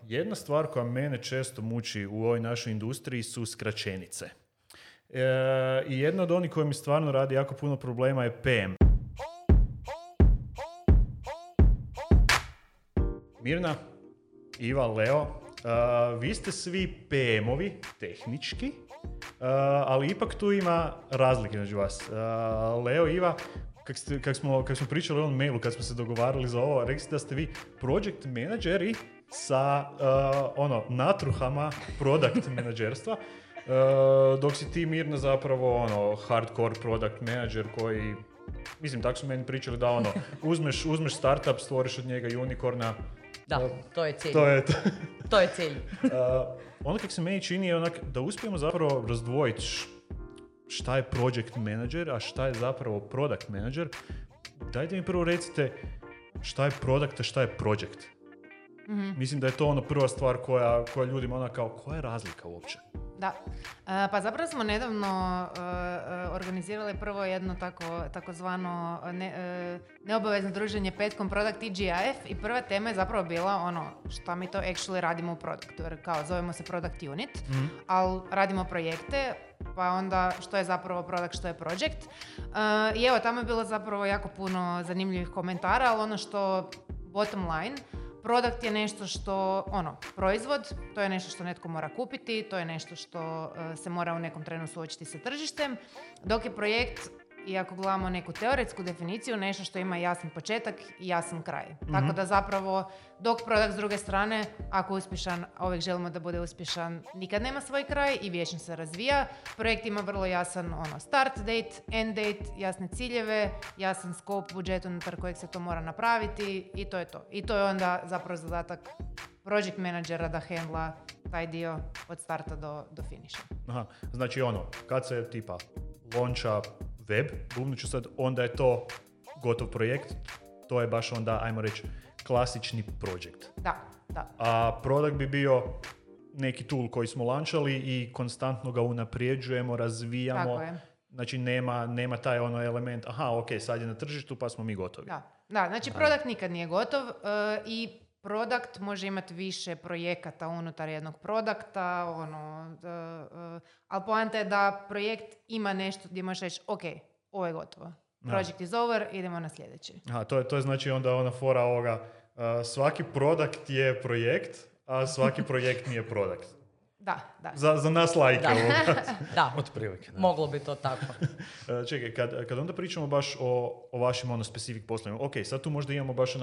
jedna stvar koja mene često muči u ovoj našoj industriji su skraćenice. I jedna od onih koja mi stvarno radi jako puno problema je PM. Mirna, Iva, Leo, vi ste svi PM-ovi, tehnički, ali ipak tu ima razlike među vas. Leo, Iva, kak smo pričali o ovom mailu, kad smo se dogovarali za ovo, rekli ste da ste vi project menadžeri sa natruhama product menadžerstva, dok si ti, Mirna, zapravo hardcore product manager koji, mislim, tako su meni pričali da uzmeš startup, stvoriš od njega unicorna. Da, to je cilj. To je cilj. Ono kako se meni čini je da uspijemo zapravo razdvojiti šta je project manager, a šta je zapravo product manager. Dajte mi prvo recite šta je product, a šta je project. Mm-hmm. Mislim da je to prva stvar koja ljudima koja je razlika uopće? Da, pa zapravo smo nedavno organizirali prvo jedno takozvano neobavezno druženje petkom Product TGIF i prva tema je zapravo bila šta mi to actually radimo u produktu, jer kao zovemo se Product Unit, ali radimo projekte, pa onda što je zapravo product, što je project. I evo, tamo je bilo zapravo jako puno zanimljivih komentara, ali ono što bottom line, product je nešto što, proizvod, to je nešto što netko mora kupiti, to je nešto što se mora u nekom trenu suočiti sa tržištem, dok je projekt, i ako gledamo neku teoretsku definiciju, nešto što ima jasan početak i jasan kraj. Mm-hmm. Tako da zapravo, dok product s druge strane, ako je uspješan, a uvijek želimo da bude uspješan, nikad nema svoj kraj i vječno se razvija. Projekt ima vrlo jasan start date, end date, jasne ciljeve, jasan scope, budžet unutar kojeg se to mora napraviti i to je to. I to je onda zapravo zadatak project menadžera da handla taj dio od starta do finisha. Aha, znači kad se tipa launcha web, bubnuću sad, onda je to gotov projekt, to je baš onda, ajmo reći, klasični projekt. Da. A product bi bio neki tool koji smo launchali i konstantno ga unaprijeđujemo, razvijamo. Tako je. Znači nema taj element, sad je na tržištu pa smo mi gotovi. Da, znači product nikad nije gotov i product može imati više projekata unutar jednog produkta, ali poanta je da projekt ima nešto gdje možeš reći, ok, ovo je gotovo. Project is over, idemo na sljedeći. To je znači onda ona fora ovoga, svaki product je projekt, a svaki projekt nije product. Da. Za nas lajke. Da, otprilike. Moglo bi to tako. Čekaj, kad onda pričamo baš o vašim specific poslovima, ok, sad tu možda imamo baš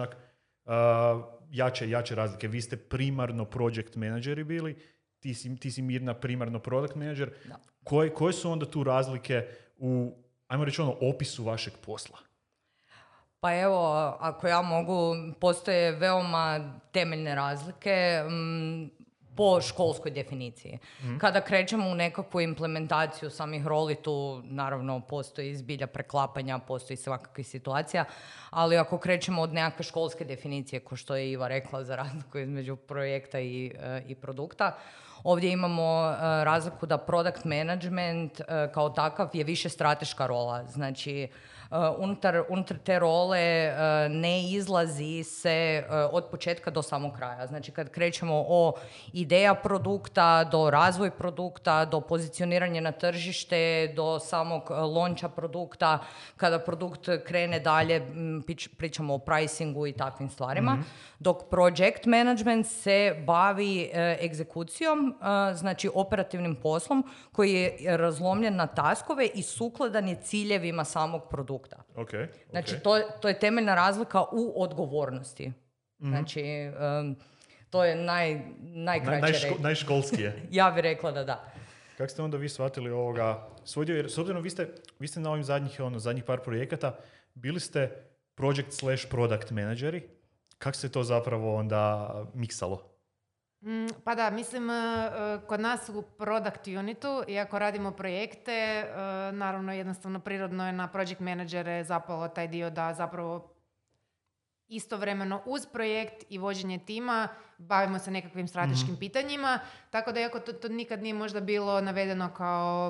jače razlike. Vi ste primarno project menadžeri bili, ti si Mirna primarno product manager. Koje su onda tu razlike u, ajmo reći, opisu vašeg posla? Pa evo, ako ja mogu, postoje veoma temeljne razlike po školskoj definiciji. Mm-hmm. Kada krećemo u nekakvu implementaciju samih roli, tu naravno postoji zbilja preklapanja, postoji svakakvih situacija, ali ako krećemo od nekakve školske definicije, ko što je Iva rekla, za razliku između projekta i produkta, ovdje imamo razliku da product management kao takav je više strateška rola. Znači, unutar te role ne izlazi se od početka do samog kraja. Znači, kad krećemo o ideja produkta, do razvoj produkta, do pozicioniranja na tržište, do samog launcha produkta, kada produkt krene dalje, pričamo o pricingu i takvim stvarima. Mm-hmm. Dok project management se bavi egzekucijom, znači operativnim poslom koji je razlomljen na taskove i sukladan je ciljevima samog produkta. Okay. Znači, to je temeljna razlika u odgovornosti. Mm-hmm. Znači, to je najkraće najškolskije. Ja bih rekla da. Kako ste onda vi shvatili ovoga svoj dio? Jer s obzirom vi ste na ovim zadnjih par projekata bili ste project/product menadžeri. Kako se to zapravo onda miksalo? Pa da, mislim, kod nas u product unitu, iako radimo projekte, naravno jednostavno prirodno je na project menadžere zapalo taj dio da zapravo istovremeno uz projekt i vođenje tima bavimo se nekakvim strateškim pitanjima, tako da iako to nikad nije možda bilo navedeno kao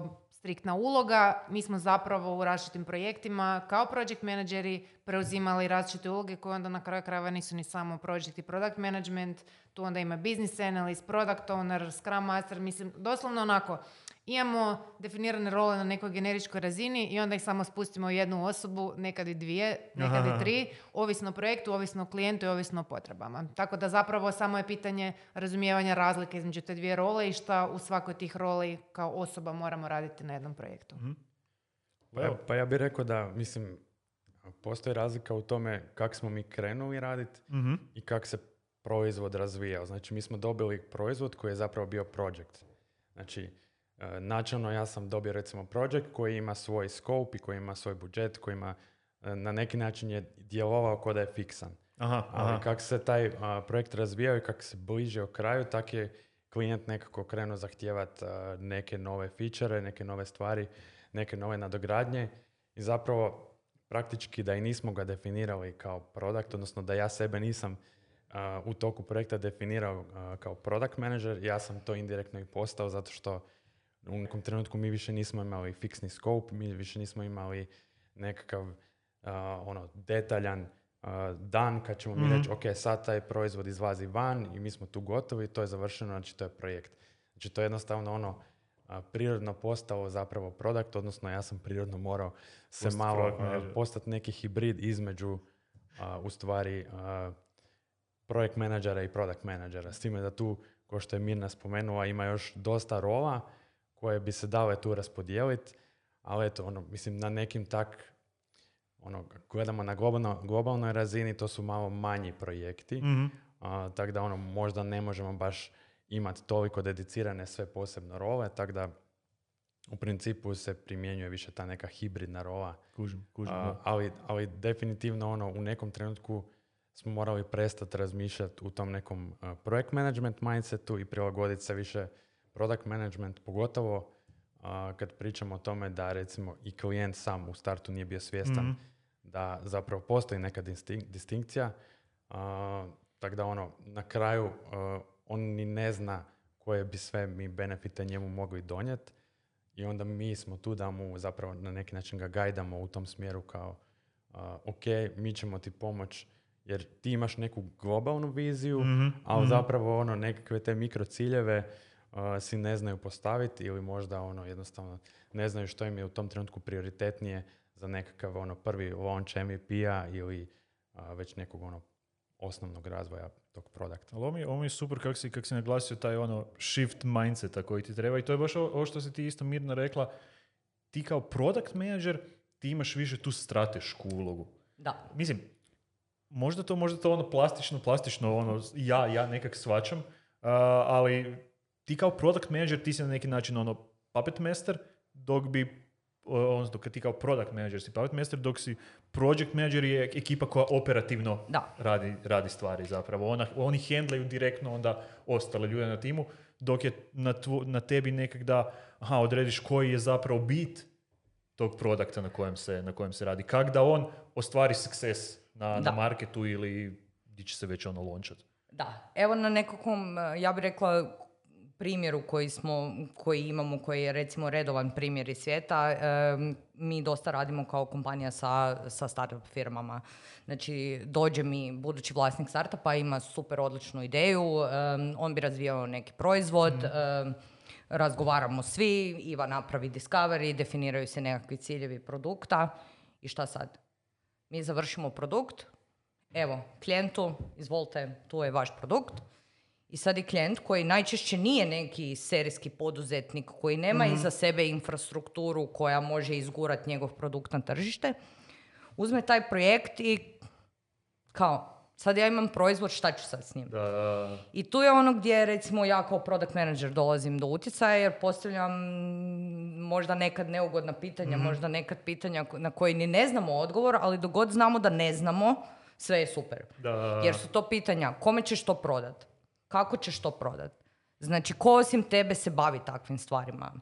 striktna uloga. Mi smo zapravo u različitim projektima kao project menadžeri preuzimali različite uloge koje onda na kraju krajeva nisu ni samo project i product management, tu onda ima business analyst, product owner, scrum master, mislim, doslovno onako, imamo definirane role na nekoj generičkoj razini i onda ih samo spustimo u jednu osobu, nekad i dvije, nekad i tri, ovisno o projektu, ovisno o klijentu i ovisno o potrebama. Tako da zapravo samo je pitanje razumijevanja razlike između te dvije role i šta u svakoj tih roli kao osoba moramo raditi na jednom projektu. Pa ja bih rekao da, mislim, postoji razlika u tome kako smo mi krenuli raditi i kako se proizvod razvijao. Znači, mi smo dobili proizvod koji je zapravo bio project. Znači, načelno ja sam dobio recimo project koji ima svoj scope i koji ima svoj budžet, koji ima na neki način je djelovao kao da je fiksan. Ali kako se taj projekt razvijao i kako se bliže o kraju, tak je klijent nekako krenuo zahtijevati neke nove feature, neke nove stvari, neke nove nadogradnje i zapravo praktički da i nismo ga definirali kao product, odnosno da ja sebe nisam u toku projekta definirao kao product manager, ja sam to indirektno i postao zato što u nekom trenutku mi više nismo imali fiksni scope, mi više nismo imali nekakav detaljan dan kad ćemo mi reći ok, sad taj proizvod izlazi van i mi smo tu gotovi, to je završeno, znači to je projekt. Znači to je jednostavno prirodno postalo zapravo product, odnosno ja sam prirodno morao se malo postati neki hibrid između u stvari projekt menadžera i product menadžera. S time da tu, kao što je Mirna spomenula, ima još dosta rola koje bi se dale tu raspodijeliti, ali eto, mislim, na nekim gledamo na globalnoj razini, to su malo manji projekti, tako da možda ne možemo baš imati toliko dedicirane sve posebno role, tako da u principu se primjenjuje više ta neka hibridna rola. Kužim. Ali definitivno u nekom trenutku smo morali prestati razmišljati u tom nekom projekt management mindsetu i prilagoditi se više product management, pogotovo kad pričamo o tome da recimo i klijent sam u startu nije bio svjestan da zapravo postoji neka distinkcija, tako da na kraju on ni ne zna koje bi sve mi benefite njemu mogli donijeti i onda mi smo tu da mu zapravo na neki način ga gajdamo u tom smjeru kao ok, mi ćemo ti pomoći jer ti imaš neku globalnu viziju, ali zapravo nekakve te mikrociljeve si ne znaju postaviti ili možda jednostavno ne znaju što im je u tom trenutku prioritetnije za nekakav prvi launch MVP-a ili već nekog osnovnog razvoja tog produkta. Ali ovo mi je super kako si naglasio taj shift mindseta koji ti treba i to je baš ovo što si ti isto Mirna rekla. Ti kao product manager ti imaš više tu stratešku ulogu. Da. Mislim, možda to plastično ja nekak shvaćam, ali ti kao product manager ti si na neki način puppet master, dok bi odnosno kad ti kao product manager si puppet master, dok si project manager je ekipa koja operativno radi stvari zapravo. Oni handlaju direktno onda ostale ljude na timu, dok je na tebi nekak da odrediš koji je zapravo bit tog produkta na kojem se radi. Kako da on ostvari success na marketu ili gdje će se već launčat. Da, evo na nekakvom, ja bih rekla, primjeru koji imamo, koji je recimo redovan primjer iz svijeta, mi dosta radimo kao kompanija sa startup firmama. Znači, dođe mi budući vlasnik startupa, ima super odličnu ideju, on bi razvijao neki proizvod, razgovaramo svi, Iva napravi discovery, definiraju se nekakvi ciljevi produkta i šta sad? Mi završimo produkt, evo, klijentu, izvolite, tu je vaš produkt. I sad je klijent koji najčešće nije neki serijski poduzetnik, koji nema iza sebe infrastrukturu koja može izgurati njegov produkt na tržište, uzme taj projekt i kao, sad ja imam proizvod, šta ću sad s njim? I tu je gdje recimo ja kao product manager dolazim do utjecaja jer postavljam možda nekad neugodna pitanja, možda nekad pitanja na koje ni ne znamo odgovor, ali dok god znamo da ne znamo, sve je super. Jer su to pitanja, kome ćeš to prodat? Kako ćeš to prodat? Znači, ko osim tebe se bavi takvim stvarima?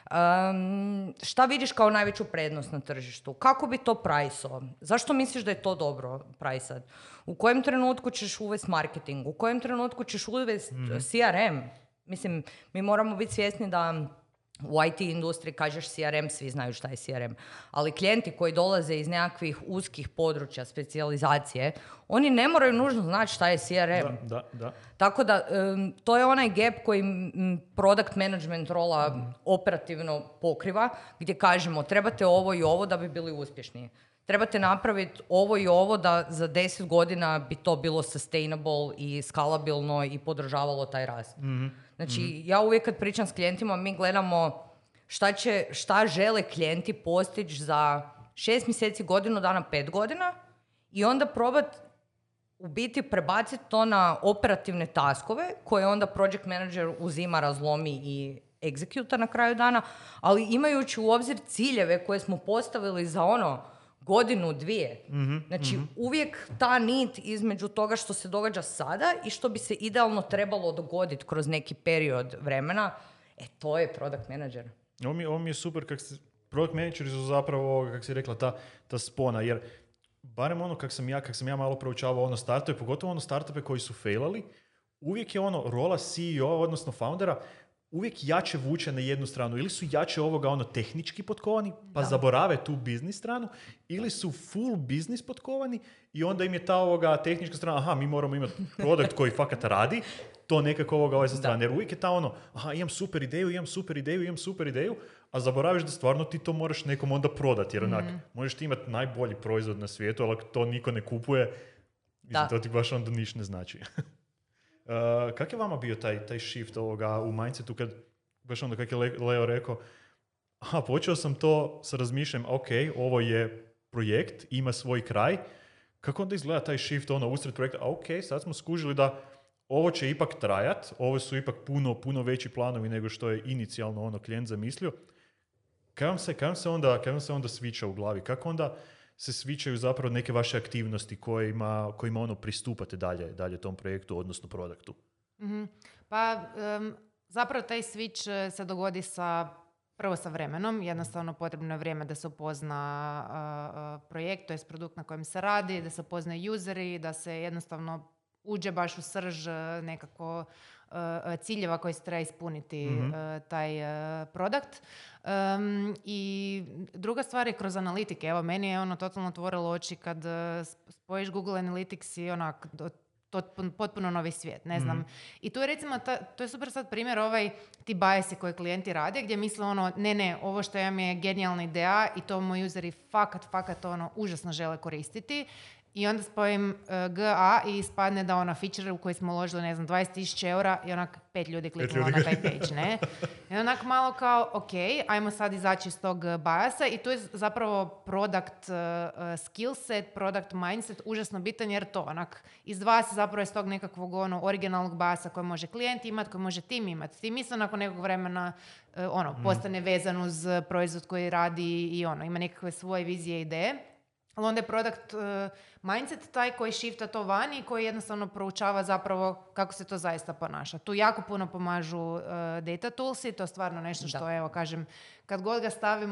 Šta vidiš kao najveću prednost na tržištu? Kako bi to prajsao? Zašto misliš da je to dobro prajsat? U kojem trenutku ćeš uvesti marketing? U kojem trenutku ćeš uvesti CRM? Mislim, mi moramo biti svjesni da U IT industriji kažeš CRM, svi znaju šta je CRM. Ali klijenti koji dolaze iz nekakvih uskih područja, specijalizacije, oni ne moraju nužno znati šta je CRM. Da. Tako da, to je onaj gap koji product management rola operativno pokriva, gdje kažemo trebate ovo i ovo da bi bili uspješni. Trebate napraviti ovo i ovo da za 10 godina bi to bilo sustainable i skalabilno i podržavalo taj rast. Znači, ja uvijek kad pričam s klijentima, mi gledamo šta žele klijenti postići za 6 mjeseci, godinu dana, 5 godina i onda probati u biti prebaciti to na operativne taskove koje onda project manager uzima, razlomi i egzekuta na kraju dana, ali imajući u obzir ciljeve koje smo postavili za godinu, dvije. Znači, uvijek ta nit između toga što se događa sada i što bi se idealno trebalo dogoditi kroz neki period vremena, to je product manager. Ovo mi je super product manageri su zapravo, kako si rekla, ta spona, jer barem kak sam ja malo proučavao startupe, pogotovo startupe koji su failali, uvijek je rola CEO, odnosno foundera, uvijek jače vuče na jednu stranu. Ili su jače tehnički potkovani, pa zaborave tu biznis stranu, ili su full biznis potkovani i onda im je ta tehnička strana, mi moramo imati produkt koji fakat radi, to nekako sa strane. Jer uvijek je ta imam super ideju, a zaboraviš da stvarno ti to moraš nekom onda prodati. Jer možeš ti imati najbolji proizvod na svijetu, ali to niko ne kupuje, to ti baš onda niš ne znači. Kak je vama bio taj shift u mindsetu kad, baš onda kak je Leo rekao, počeo sam to sa razmišljanjem, ok, ovo je projekt, ima svoj kraj, kako onda izgleda taj shift usred projekta, ok, sad smo skužili da ovo će ipak trajat, ovo su ipak puno veći planovi nego što je inicijalno klijent zamislio. Kaj vam se onda sviča u glavi? Kako onda se svičaju zapravo neke vaše aktivnosti kojima pristupate dalje tom projektu, odnosno produktu? Pa zapravo taj switch se dogodi prvo sa vremenom, jednostavno potrebno je vrijeme da se upozna projekt, to je produkt na kojem se radi, da se upoznaju useri, da se jednostavno uđe baš u srž nekako ciljeva koji se treba ispuniti taj produkt. I druga stvar je kroz analitike. Evo, meni je totalno otvorilo oči kad spojiš Google Analytics i potpuno novi svijet, ne znam. I tu je recimo, to je super sad primjer ti biasi koje klijenti rade, gdje misle ne, ovo što imam je genijalna ideja i to moji useri fakat užasno žele koristiti. I onda spojim GA i ispadne da feature u koji smo uložili, 20,000 eura i 5 ljudi kliknulo na taj page, ne? I onak malo kao, ok, ajmo sad izaći iz tog biasa i tu je zapravo product skill set, product mindset užasno bitan jer to izdvaja se zapravo iz tog nekakvog originalnog biasa koje može klijent imati, koje može tim imati. Tim isto nakon nekog vremena postane vezan uz proizvod koji radi i ima nekakve svoje vizije i ideje. Ali onda je product mindset taj koji shifta to vani i koji jednostavno proučava zapravo kako se to zaista ponaša. Tu jako puno pomažu data toolsi, to je stvarno nešto što, evo, kažem, kad god ga stavim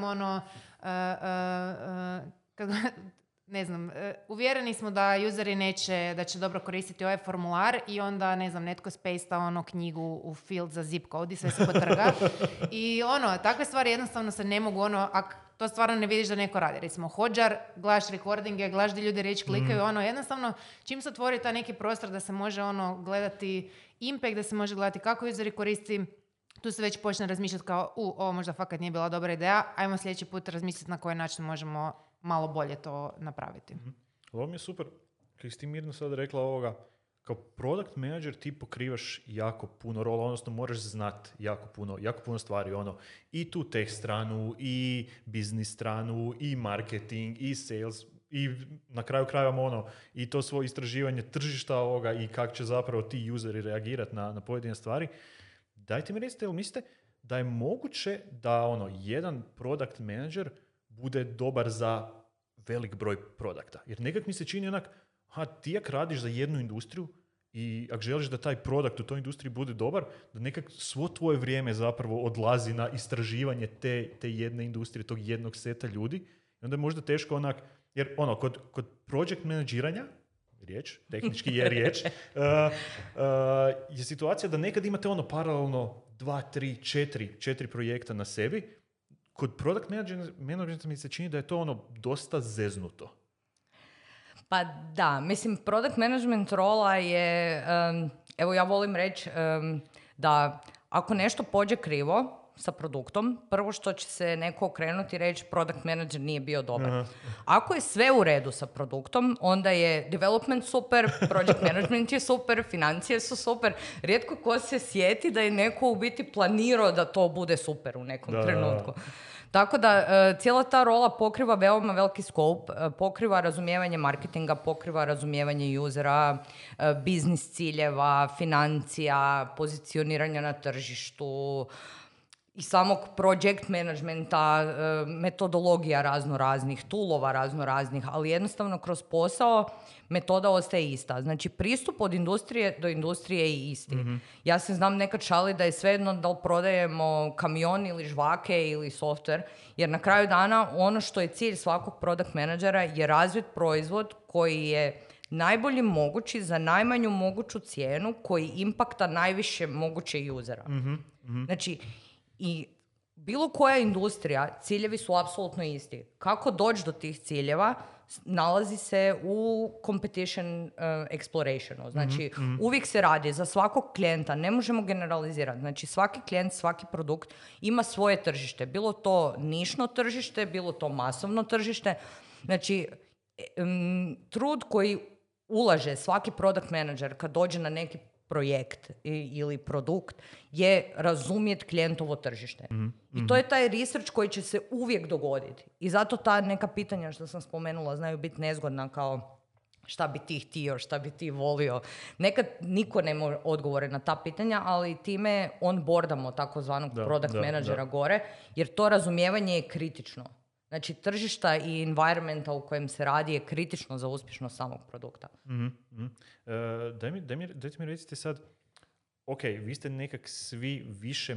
ne znam, uvjereni smo da useri da će dobro koristiti ovaj formular i onda, ne znam, netko spejsta knjigu u field za zip code i sve se potrga. I takve stvari jednostavno se ne mogu, to stvarno ne vidiš da neko radi. Recimo, Hodjar, gledaš recordinge, gledaš da ljudi reći klikaju, jednostavno, čim se otvori taj neki prostor da se može gledati impact, da se može gledati kako useri koristi, tu se već počne razmišljati kao, ovo možda fakat nije bila dobra ideja, ajmo sljedeći put razmisliti na koji način možemo malo bolje to napraviti. Ovo mi je super. Kako si ti mirno sad rekla ovoga, kao product manager ti pokrivaš jako puno rola, odnosno moraš znati jako puno stvari, i tu tech stranu, i business stranu, i marketing, i sales, i na kraju krajeva i to svoje istraživanje tržišta ovoga i kako će zapravo ti useri reagirati na pojedine stvari. Dajte mi recite, jel mislite da je moguće da jedan product manager bude dobar za velik broj produkta? Jer nekak mi se čini ti jak radiš za jednu industriju i ako želiš da taj produkt u toj industriji bude dobar, da nekak svo tvoje vrijeme zapravo odlazi na istraživanje te jedne industrije, tog jednog seta ljudi. I onda je možda teško jer kod project menadžiranja, riječ, tehnički je riječ, je situacija da nekad imate ono paralelno 2, 3, 4 projekta na sebi. Kod product managementa mi se čini da je to ono dosta zeznuto. Pa da, mislim, product management rola je, evo ja volim reći da ako nešto pođe krivo sa produktom, prvo što će se neko okrenuti i reći product manager nije bio dobar. Aha. Ako je sve u redu sa produktom, onda je development super, project management je super, financije su super. Rijetko ko se sjeti da je neko u biti planirao da to bude super u nekom trenutku. Tako da cijela ta rola pokriva veoma veliki scope, pokriva razumijevanje marketinga, pokriva razumijevanje usera, biznis ciljeva, financija, pozicioniranja na tržištu i samog project managementa, metodologija raznoraznih, toolova raznoraznih, ali jednostavno kroz posao metoda ostaje ista. Znači, pristup od industrije do industrije je isti. Mm-hmm. Ja se znam nekad šali da je svejedno da li prodajemo kamion ili žvake ili software, jer na kraju dana ono što je cilj svakog product menadžera je razviti proizvod koji je najbolji mogući za najmanju moguću cijenu, koji impakta najviše moguće usera. Mm-hmm. Mm-hmm. Znači, i bilo koja industrija, ciljevi su apsolutno isti. Kako doći do tih ciljeva nalazi se u competition explorationu. Znači, uvijek se radi za svakog klijenta, ne možemo generalizirati. Znači, svaki klijent, svaki produkt ima svoje tržište. Bilo to nišno tržište, bilo to masovno tržište. Znači, trud koji ulaže svaki product manager kad dođe na neki projekt ili produkt je razumjeti klijentovo tržište. Mm-hmm. I to je taj research koji će se uvijek dogoditi. I zato ta neka pitanja što sam spomenula znaju biti nezgodna, kao šta bi ti htio, šta bi ti volio. Nekad niko nema odgovore na ta pitanja, ali time onboardamo takozvanog product managera gore, jer to razumijevanje je kritično. Znači, tržišta i environmenta u kojem se radi je kritično za uspješnost samog produkta. Mm-hmm. Dajte mi recite sad, ok, vi ste nekak svi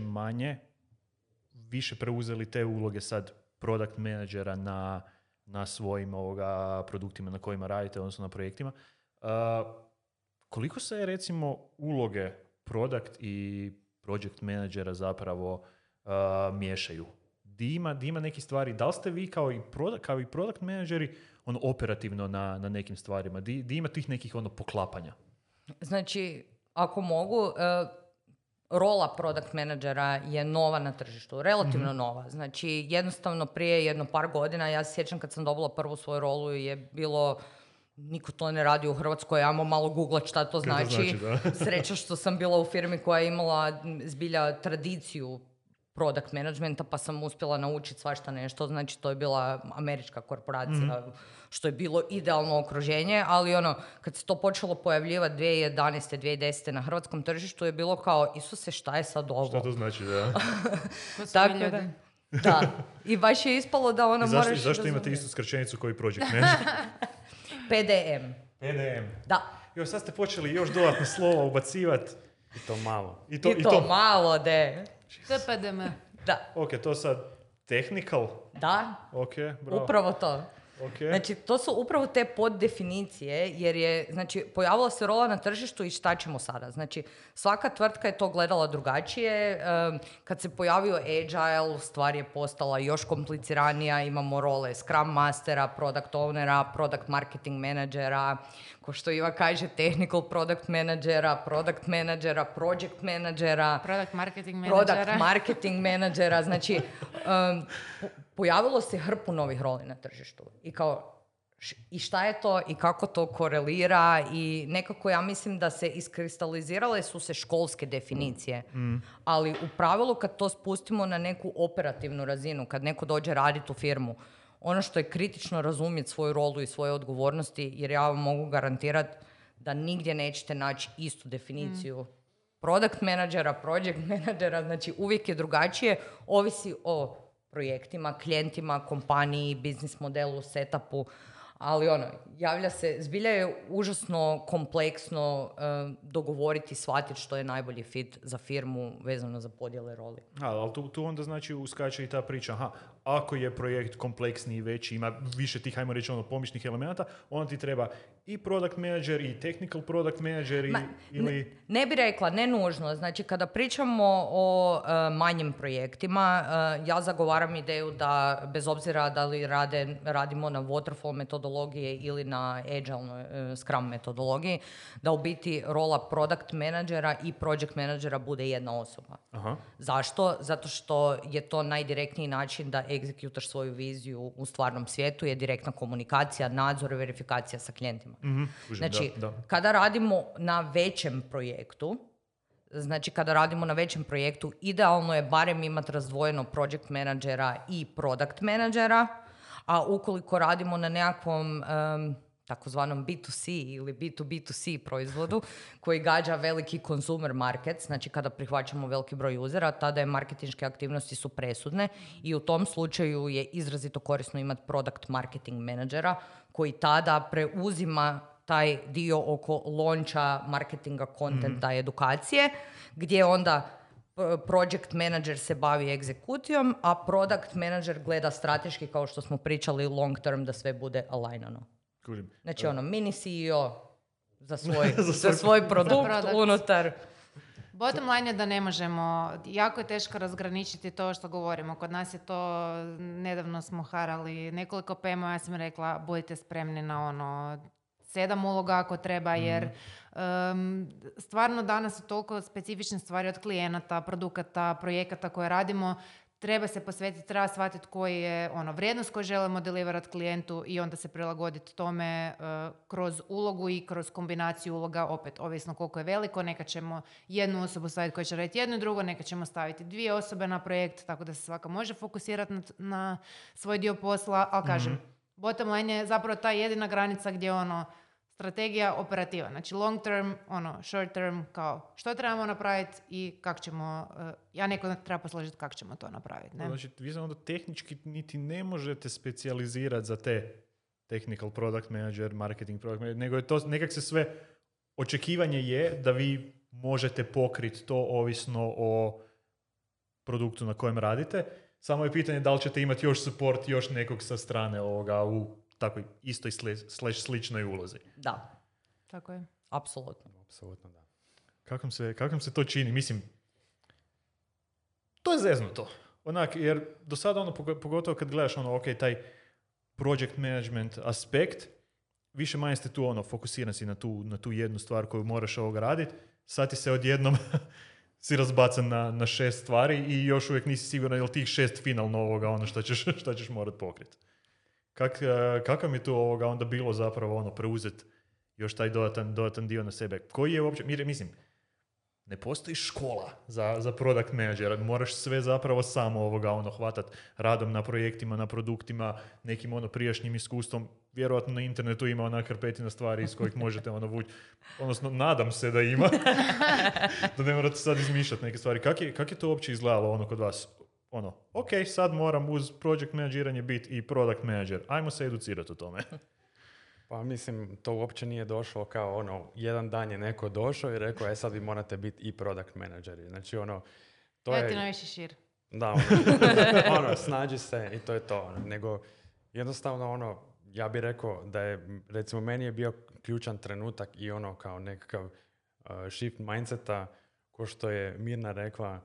više preuzeli te uloge sad product managera na svojim produktima na kojima radite, odnosno na projektima. Koliko se recimo uloge product i project managera zapravo miješaju? Di ima neki stvari, da li ste vi kao i product menadžeri operativno na nekim stvarima? Di ima tih nekih poklapanja? Znači, ako mogu, rola product menadžera je nova na tržištu, relativno nova. Znači, jednostavno prije jedno par godina, ja se sjećam kad sam dobila prvu svoju rolu, je bilo niko to ne radi u Hrvatskoj, ajmo malo googlat šta to znači. Sreća što sam bila u firmi koja je imala zbilja tradiciju product managementa, pa sam uspjela naučiti svašta nešto. Znači, to je bila američka korporacija, što je bilo idealno okruženje, ali kad se to počelo pojavljivati 2011. 2010. na hrvatskom tržištu je bilo kao, Isuse, šta je sad ovo? Šta to znači, da? Tako da. I baš je ispalo da moraš... Zašto imate istu skraćenicu koji project manager? PDM. Da. Jo, sad ste počeli još dodatno slova ubacivati. I to malo. I to malo, de. TPDM. Da. Ok, to sad technical? Da. Ok, bravo. Upravo to. Okay. Znači, to su upravo te poddefinicije, jer je, znači, pojavila se rola na tržištu i šta ćemo sada? Znači, svaka tvrtka je to gledala drugačije. Kad se pojavio Agile, stvar je postala još kompliciranija. Imamo role Scrum Mastera, Product Ownera, Product Marketing Managera, ko što Iva kaže, Technical Product Managera, Project Managera, Product Marketing Managera. Znači, pojavilo se hrpu novih roli na tržištu. I kao, i šta je to i kako to korelira i nekako ja mislim da se iskristalizirale su se školske definicije. Ali u pravilu kad to spustimo na neku operativnu razinu, kad neko dođe raditi u firmu, ono što je kritično razumjeti svoju rolu i svoje odgovornosti, jer ja vam mogu garantirati da nigdje nećete naći istu definiciju product menadžera, project menadžera, znači uvijek je drugačije, ovisi o projektima, klijentima, kompaniji, biznis modelu, setupu, ali javlja se, zbilja je užasno kompleksno dogovoriti, shvatiti što je najbolji fit za firmu vezano za podjele roli. Ali tu onda znači uskače i ta priča, ako je projekt kompleksniji, veći, ima više tih, ajmo reći, pomičnih elemenata, onda ti treba i product manager i technical product manager ili... Ne bi rekla, ne nužno. Znači, kada pričamo o manjim projektima, ja zagovaram ideju da, bez obzira da li radimo na waterfall metodologije ili na agile scrum metodologiji, da u biti rola product managera i project managera bude jedna osoba. Aha. Zašto? Zato što je to najdirektniji način da egzekutaš svoju viziju u stvarnom svijetu, je direktna komunikacija, nadzor i verifikacija sa klijentima. Mm-hmm. Znači, kada radimo na većem projektu, idealno je barem imati razdvojeno project menadžera i product menadžera, a ukoliko radimo na nekakvom takozvanom B2C ili B2B2C proizvodu koji gađa veliki consumer market, znači kada prihvaćamo veliki broj usera, tada je marketinške aktivnosti su presudne i u tom slučaju je izrazito korisno imati product marketing menadžera koji tada preuzima taj dio oko launcha, marketinga, kontenta, edukacije, gdje onda project manager se bavi egzekutijom, a product manager gleda strateški, kao što smo pričali, long term, da sve bude alignano. Znači mini CEO za svoj produkt unutar. Bottom line je da ne možemo, jako je teško razgraničiti to što govorimo. Kod nas je to, nedavno smo harali nekoliko PMO, ja sam rekla budite spremni na 7 uloga ako treba, jer stvarno danas su toliko specifične stvari od klijenata, produkata, projekata koje radimo. Treba se posvetiti, treba shvatiti koji je vrijednost koju želimo deliverati klijentu i onda se prilagoditi tome kroz ulogu i kroz kombinaciju uloga, opet ovisno koliko je veliko. Nekad ćemo jednu osobu staviti koja će raditi jedno i drugo, nekad ćemo staviti 2 osobe na projekt, tako da se svaka može fokusirati na svoj dio posla, ali kažem, bottom line je zapravo ta jedina granica gdje strategija operativa. Znači long term, short term, kao što trebamo napraviti i kako ćemo, neko treba posložiti kako ćemo to napraviti. Ne? Znači, vi onda tehnički niti ne možete specijalizirati za te technical product manager, marketing product manager, nego je to, nekak se sve, očekivanje je da vi možete pokriti to ovisno o produktu na kojem radite. Samo je pitanje da li ćete imati još support, još nekog sa strane ovoga u takvoj istoj sličnoj ulozi. Da. Tako je. Apsolutno. Apsolutno, da. Kako se to čini? Mislim, to je zeznuto. Jer do sada pogotovo kad gledaš taj project management aspekt, više manje ste tu fokusiran si na tu jednu stvar koju moraš raditi. Sad ti se odjednom si razbacan na 6 stvari i još uvijek nisi siguran je li tih 6 finalno šta ćeš morat pokriti. Kakav mi tu onda bilo zapravo preuzeti još taj dodatan dio na sebe? Koji je uopće, mislim, ne postoji škola za product managera, moraš sve zapravo samo hvatat radom na projektima, na produktima, nekim prijašnjim iskustvom. Vjerojatno na internetu ima hrpetina stvari iz kojih možete vući. Odnosno, nadam se da ima. Da ne morate sad izmišljati neke stvari. Kak je to uopće izgledalo kod vas? Ok, sad moram uz project manageranje biti i product manager. Ajmo se educirati o tome. Pa mislim, to uopće nije došlo kao jedan dan je neko došao i rekao, sad vi morate biti i product manageri. Znači to je... ti najviše šir. Da, snađi se i to je to. Nego, jednostavno ja bih rekao da je, recimo meni je bio ključan trenutak i kao nekakav shift mindseta, ko što je Mirna rekla,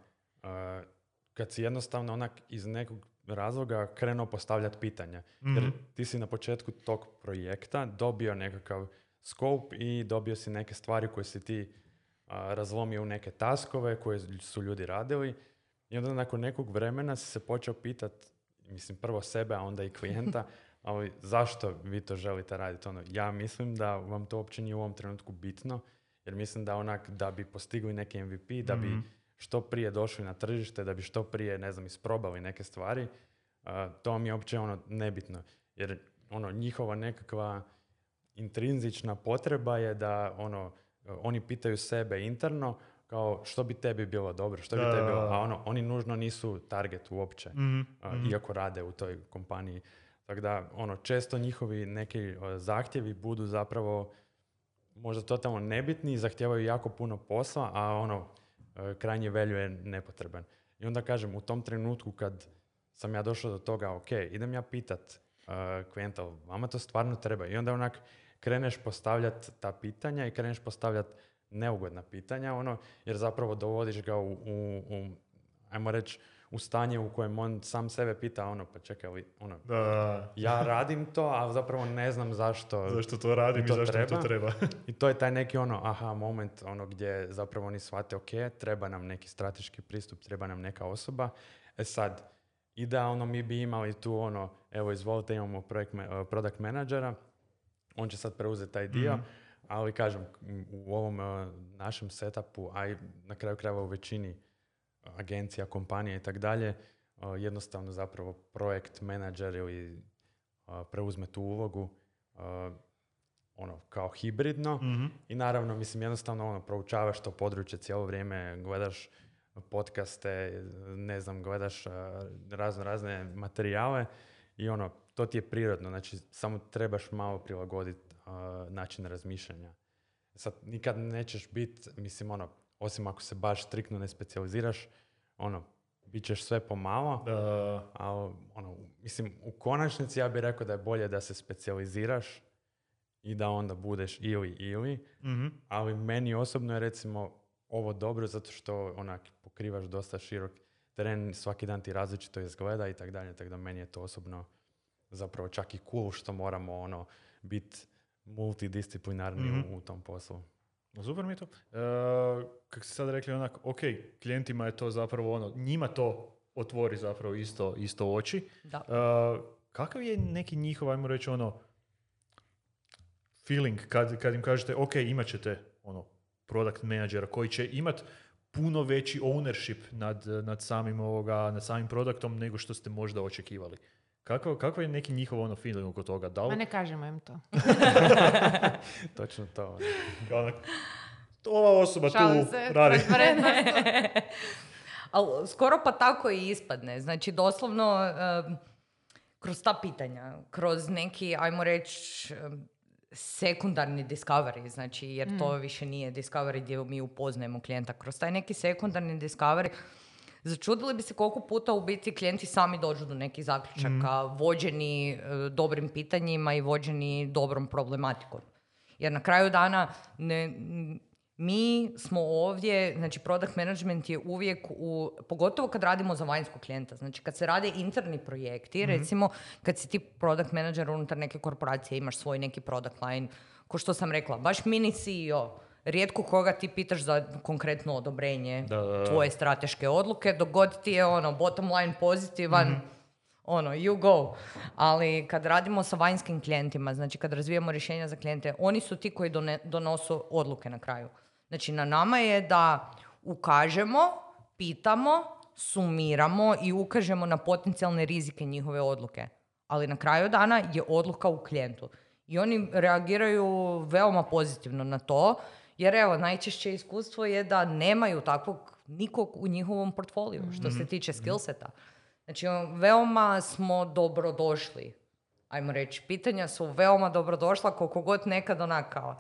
kad si jednostavno onak iz nekog razloga krenuo postavljati pitanja. Jer ti si na početku tog projekta dobio nekakav scope i dobio si neke stvari koje si ti razlomio u neke taskove koje su ljudi radili i onda nakon nekog vremena si se počeo pitati, mislim prvo sebe, a onda i klijenta, ali zašto vi to želite raditi? Ja mislim da vam to uopće nije u ovom trenutku bitno, jer mislim da da bi postigli neki MVP, da bi što prije došli na tržište, da bi što prije, isprobali neke stvari, to mi je uopće nebitno. Jer njihova nekakva intrinzična potreba je da oni pitaju sebe interno kao što bi tebi bilo dobro, što bi tebi bilo, a oni nužno nisu target uopće, iako rade u toj kompaniji. Tako da, često njihovi neki zahtjevi budu zapravo možda totalno nebitni i zahtijevaju jako puno posla, a krajnji value je nepotreban. I onda kažem, u tom trenutku kad sam ja došao do toga, ok, idem ja pitat klijenta, vama to stvarno treba. I onda kreneš postavljati ta pitanja i kreneš postavljati neugodna pitanja, jer zapravo dovodiš ga u ajmo reći, u stanje u kojem on sam sebe pita, pa čekaj, ja radim to, ali zapravo ne znam zašto. Zašto to radim i zašto mi to treba. I to je taj neki aha moment, gdje zapravo oni shvate, ok, treba nam neki strateški pristup, treba nam neka osoba. Sad, idealno mi bi imali tu evo izvolite, imamo product menadžera, on će sad preuzeti taj dio, ali kažem, u ovom našem setupu, a i na kraju krajeva u većini agencija, kompanija i tak dalje, jednostavno zapravo projekt menadžer ili preuzme tu ulogu kao hibridno i naravno, mislim, jednostavno proučavaš to područje cijelo vrijeme, gledaš podcaste, ne znam, gledaš razne materijale i to ti je prirodno, znači samo trebaš malo prilagoditi način razmišljanja. Sad, nikad nećeš biti, mislim, osim ako se baš striktno ne specijaliziraš, bit ćeš sve pomalo, ali, mislim, u konačnici ja bih rekao da je bolje da se specijaliziraš i da onda budeš ili, ali meni osobno je recimo ovo dobro zato što pokrivaš dosta širok teren, svaki dan ti različito izgleda i tako dalje, tako da meni je to osobno zapravo čak i cool što moramo biti multidisciplinarni u tom poslu. Super mi je to. Kako ste sad rekli, ok, klijentima je to zapravo njima to otvori zapravo isto oči. Da. Kakav je neki njihov, ajmo reći, feeling kad im kažete, ok, imat ćete product managera koji će imat puno veći ownership nad samim produktom nego što ste možda očekivali. Kako je neki njihov feeling oko toga? Ma ne kažemo im to. Točno to. Ova osoba Šalim tu se, radi. Ali skoro pa tako i ispadne. Znači, doslovno kroz ta pitanja, kroz neki, ajmo reći, sekundarni discovery, znači, jer to više nije discovery gdje mi upoznajemo klijenta. Kroz taj neki sekundarni discovery začudili bi se koliko puta u biti klijenti sami dođu do nekih zaključaka, vođeni dobrim pitanjima i vođeni dobrom problematikom. Jer na kraju dana mi smo ovdje, znači product management je uvijek pogotovo kad radimo za vanjskog klijenta, znači kad se rade interni projekti, recimo kad si ti product manager unutar neke korporacije, imaš svoj neki product line, ko što sam rekla, baš mini CEO, rijetko koga ti pitaš za konkretno odobrenje tvoje strateške odluke, dok god ti je bottom line pozitivan, you go. Ali kad radimo sa vanjskim klijentima, znači kad razvijamo rješenja za klijente, oni su ti koji donosu odluke na kraju. Znači na nama je da ukažemo, pitamo, sumiramo i ukažemo na potencijalne rizike njihove odluke. Ali na kraju dana je odluka u klijentu. I oni reagiraju veoma pozitivno na to, jer evo, najčešće iskustvo je da nemaju takvog nikog u njihovom portfoliju, što se tiče skillseta. Znači, veoma smo dobrodošli. Ajmo reći, pitanja su veoma dobrodošla, koliko god nekad onakao.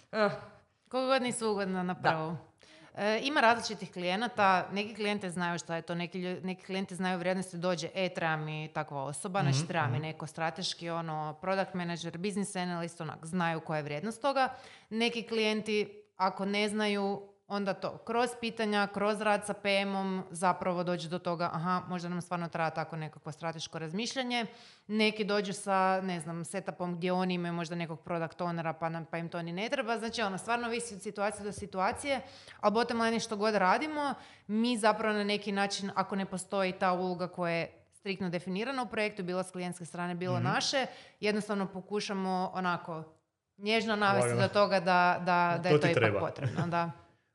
Koliko god nisu ugodno na prvu. Ima različitih klijenata, neki klijente znaju šta je to, neki klijenti znaju vrijednosti, dođe, treba mi takva osoba, znači treba mi neko strateški, product manager, business analyst, znaju koja je vrijednost toga. Neki klijenti, ako ne znaju, onda to kroz pitanja, kroz rad sa PM-om zapravo dođe do toga, možda nam stvarno treba tako nekakvo strateško razmišljanje. Neki dođu sa, ne znam, setupom gdje oni imaju možda nekog product ownera pa im to ni ne treba. Znači, stvarno visi od situacije do situacije, a bottom line što god radimo, mi zapravo na neki način, ako ne postoji ta uloga koja je striktno definirana u projektu, bilo s klijentske strane, bilo naše, jednostavno pokušamo nježno navesti do toga da je to ipak potrebno. Da.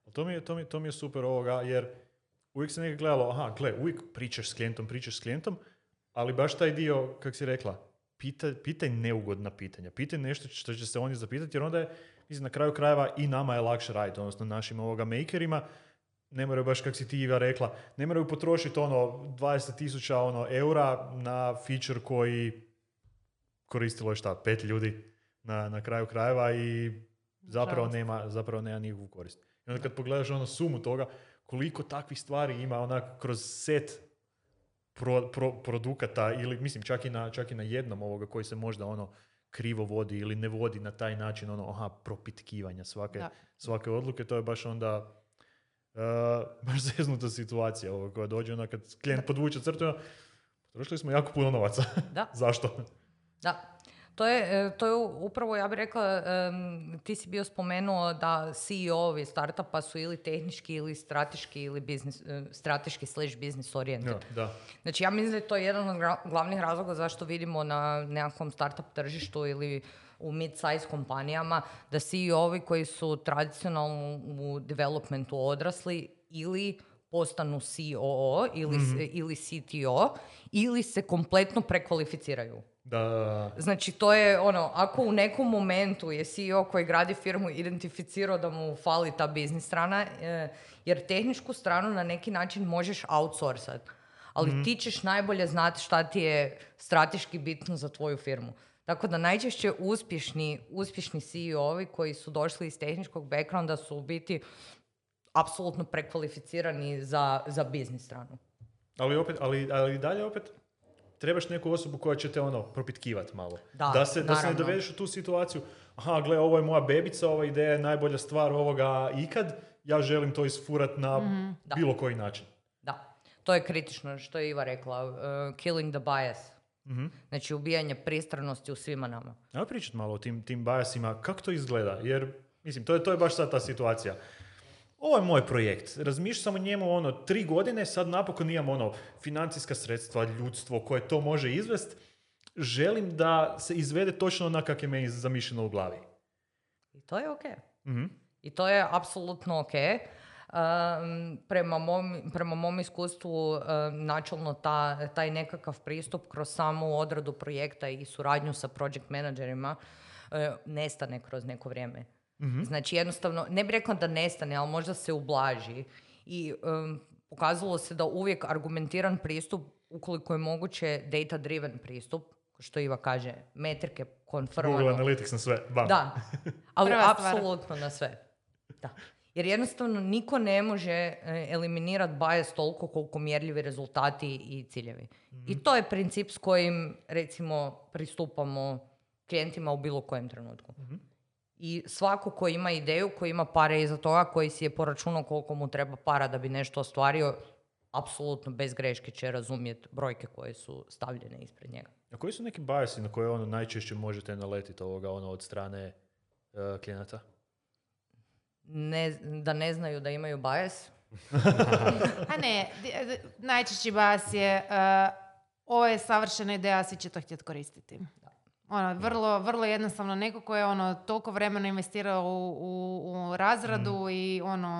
To mi je super ovoga, jer uvijek se nekako gledalo, uvijek pričaš s klijentom, ali baš taj dio, kako si rekla, pitaj neugodna pitanja. Pitaj nešto što će se oni zapitati, jer onda je, mislim, na kraju krajeva i nama je lakše raditi, odnosno našim makerima, ne moraju baš, kako si ti Iva rekla, ne moraju potrošiti 20,000 eura na feature koji koristilo je 5 ljudi na kraju krajeva i zapravo nema nikakvu korist. I onda kad pogledaš sumu toga, koliko takvih stvari ima kroz set produkata ili mislim čak i na jednom ovoga koji se možda krivo vodi ili ne vodi na taj način propitkivanja svake odluke, to je baš onda baš zeznuta situacija koja dođe kad klijent podvuče crtu, potrošili smo jako puno novaca. Da. Zašto? Da. To je upravo, ja bih rekla, ti si bio spomenuo da CEO-ovi startupa su ili tehnički ili strateški ili strateški / business oriented. Ja, da. Znači ja mislim da je to jedan od glavnih razloga zašto vidimo na nekakvom startup tržištu ili u mid-size kompanijama da CEO-ovi koji su tradicionalno u developmentu odrasli ili postanu COO ili CTO ili se kompletno prekvalificiraju. Da. Znači to je ako u nekom momentu je CEO koji gradi firmu identificirao da mu fali ta biznis strana, jer tehničku stranu na neki način možeš outsourcat, ali ti ćeš najbolje znati šta ti je strateški bitno za tvoju firmu. Tako da najčešće uspješni CEO-ovi koji su došli iz tehničkog backgrounda su u biti apsolutno prekvalificirani za biznis stranu. Ali dalje opet trebaš neku osobu koja će te propitkivati malo. Da se ne dovedeš u tu situaciju, gle, ovo je moja bebica, ova ideja je najbolja stvar ovoga ikad, ja želim to isfurat na bilo koji način. Da, to je kritično, što je Iva rekla, killing the bias. Znači ubijanje pristranosti u svima nama. Evo pričat malo o tim biasima, kako to izgleda, jer mislim, to je baš sad ta situacija. Ovo je moj projekt, razmišljam sam o njemu 3 godine, sad napokon imam financijska sredstva, ljudstvo koje to može izvest. Želim da se izvede točno onak kak je meni zamišljeno u glavi. I to je okej. I to je apsolutno okej. Prema mom iskustvu načelno taj nekakav pristup kroz samu odradu projekta i suradnju sa project managerima nestane kroz neko vrijeme. Znači jednostavno, ne bih rekla da nestane, ali možda se ublaži. I pokazalo se da uvijek argumentiran pristup, ukoliko je moguće data driven pristup, što Iva kaže, metrike, konfirmano. Google Analytics na sve. Bam. Da, ali apsolutno na sve. Da. Jer jednostavno niko ne može eliminirati bias toliko koliko mjerljivi rezultati i ciljevi. I to je princip s kojim, recimo, pristupamo klijentima u bilo kojem trenutku. I svako ko ima ideju, ko ima pare iza toga, koji si je poračunao koliko mu treba para da bi nešto ostvario, apsolutno bez greške će razumjeti brojke koje su stavljene ispred njega. A koji su neki biasi na koje najčešće možete naletiti od strane klijenata? Da ne znaju da imaju bias? A ne, najčešći bias je ovo je savršena ideja, svi će to htjeti koristiti. Vrlo, vrlo jednostavno, neko ko je toliko vremena investirao u razradu i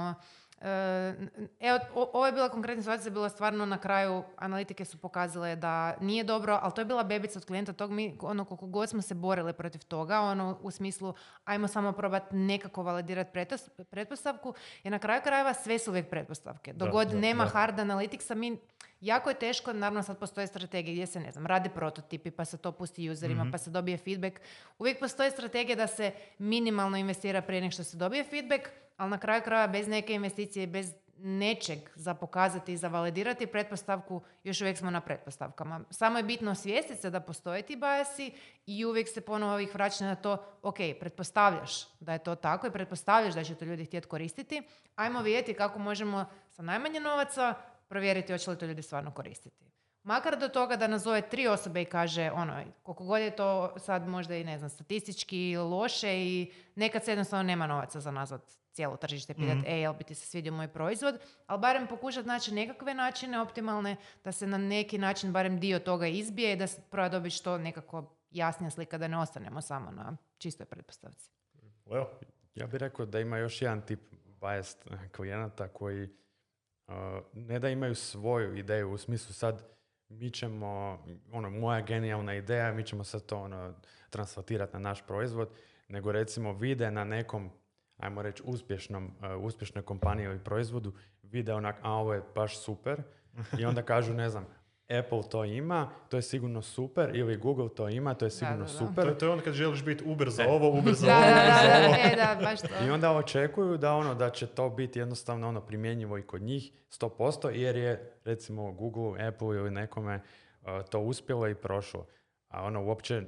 ovo je bila konkretna situacija, bila stvarno na kraju analitike su pokazale da nije dobro, ali to je bila bebica od klijenta, tog mi, koliko god smo se borili protiv toga, u smislu ajmo samo probati nekako validirati pretpostavku, jer na kraju krajeva sve su uvijek pretpostavke. Dok god nema hard analitiksa, jako je teško, naravno sad postoje strategije gdje se, ne znam, rade prototipi, pa se to pusti userima, pa se dobije feedback. Uvijek postoje strategije da se minimalno investira prije nego što se dobije feedback, ali na kraju krajeva bez neke investicije, bez nečeg za pokazati i za validirati pretpostavku, još uvijek smo na pretpostavkama. Samo je bitno osvijestiti se da postoje ti biasi i uvijek se ponovo ih vraća na to, ok, pretpostavljaš da je to tako i pretpostavljaš da će to ljudi htjeti koristiti. Ajmo vidjeti kako možemo sa najmanje novaca provjeriti hoće li to ljudi stvarno koristiti. Makar do toga da nazove 3 osobe i kaže koliko god je to sad možda i ne znam, statistički loše i nekad se jednostavno nema novaca za nazvat cijelo tržište, pitati jel bi ti se svidio moj proizvod, ali barem pokušati naći nekakve načine optimalne da se na neki način barem dio toga izbije i da se proba dobiti što nekako jasnija slika, da ne ostanemo samo na čistoj pretpostavci. Well, ja bih rekao da ima još jedan tip bias klijenata koji ne da imaju svoju ideju, u smislu sad mi ćemo, moja genijalna ideja, mi ćemo sad to translatirati na naš proizvod, nego recimo vide na nekom, ajmo reći, uspješnoj kompaniji ili proizvodu, vide ovo je baš super i onda kažu, ne znam, Apple to ima, to je sigurno super, ili Google to ima, to je sigurno super. To je onda kad želiš biti Uber za ovo, Uber za ovo. Da, baš to. I onda očekuju da će to biti jednostavno primjenjivo i kod njih 100%, jer je recimo Google, Apple ili nekome to uspjelo i prošlo. A uopće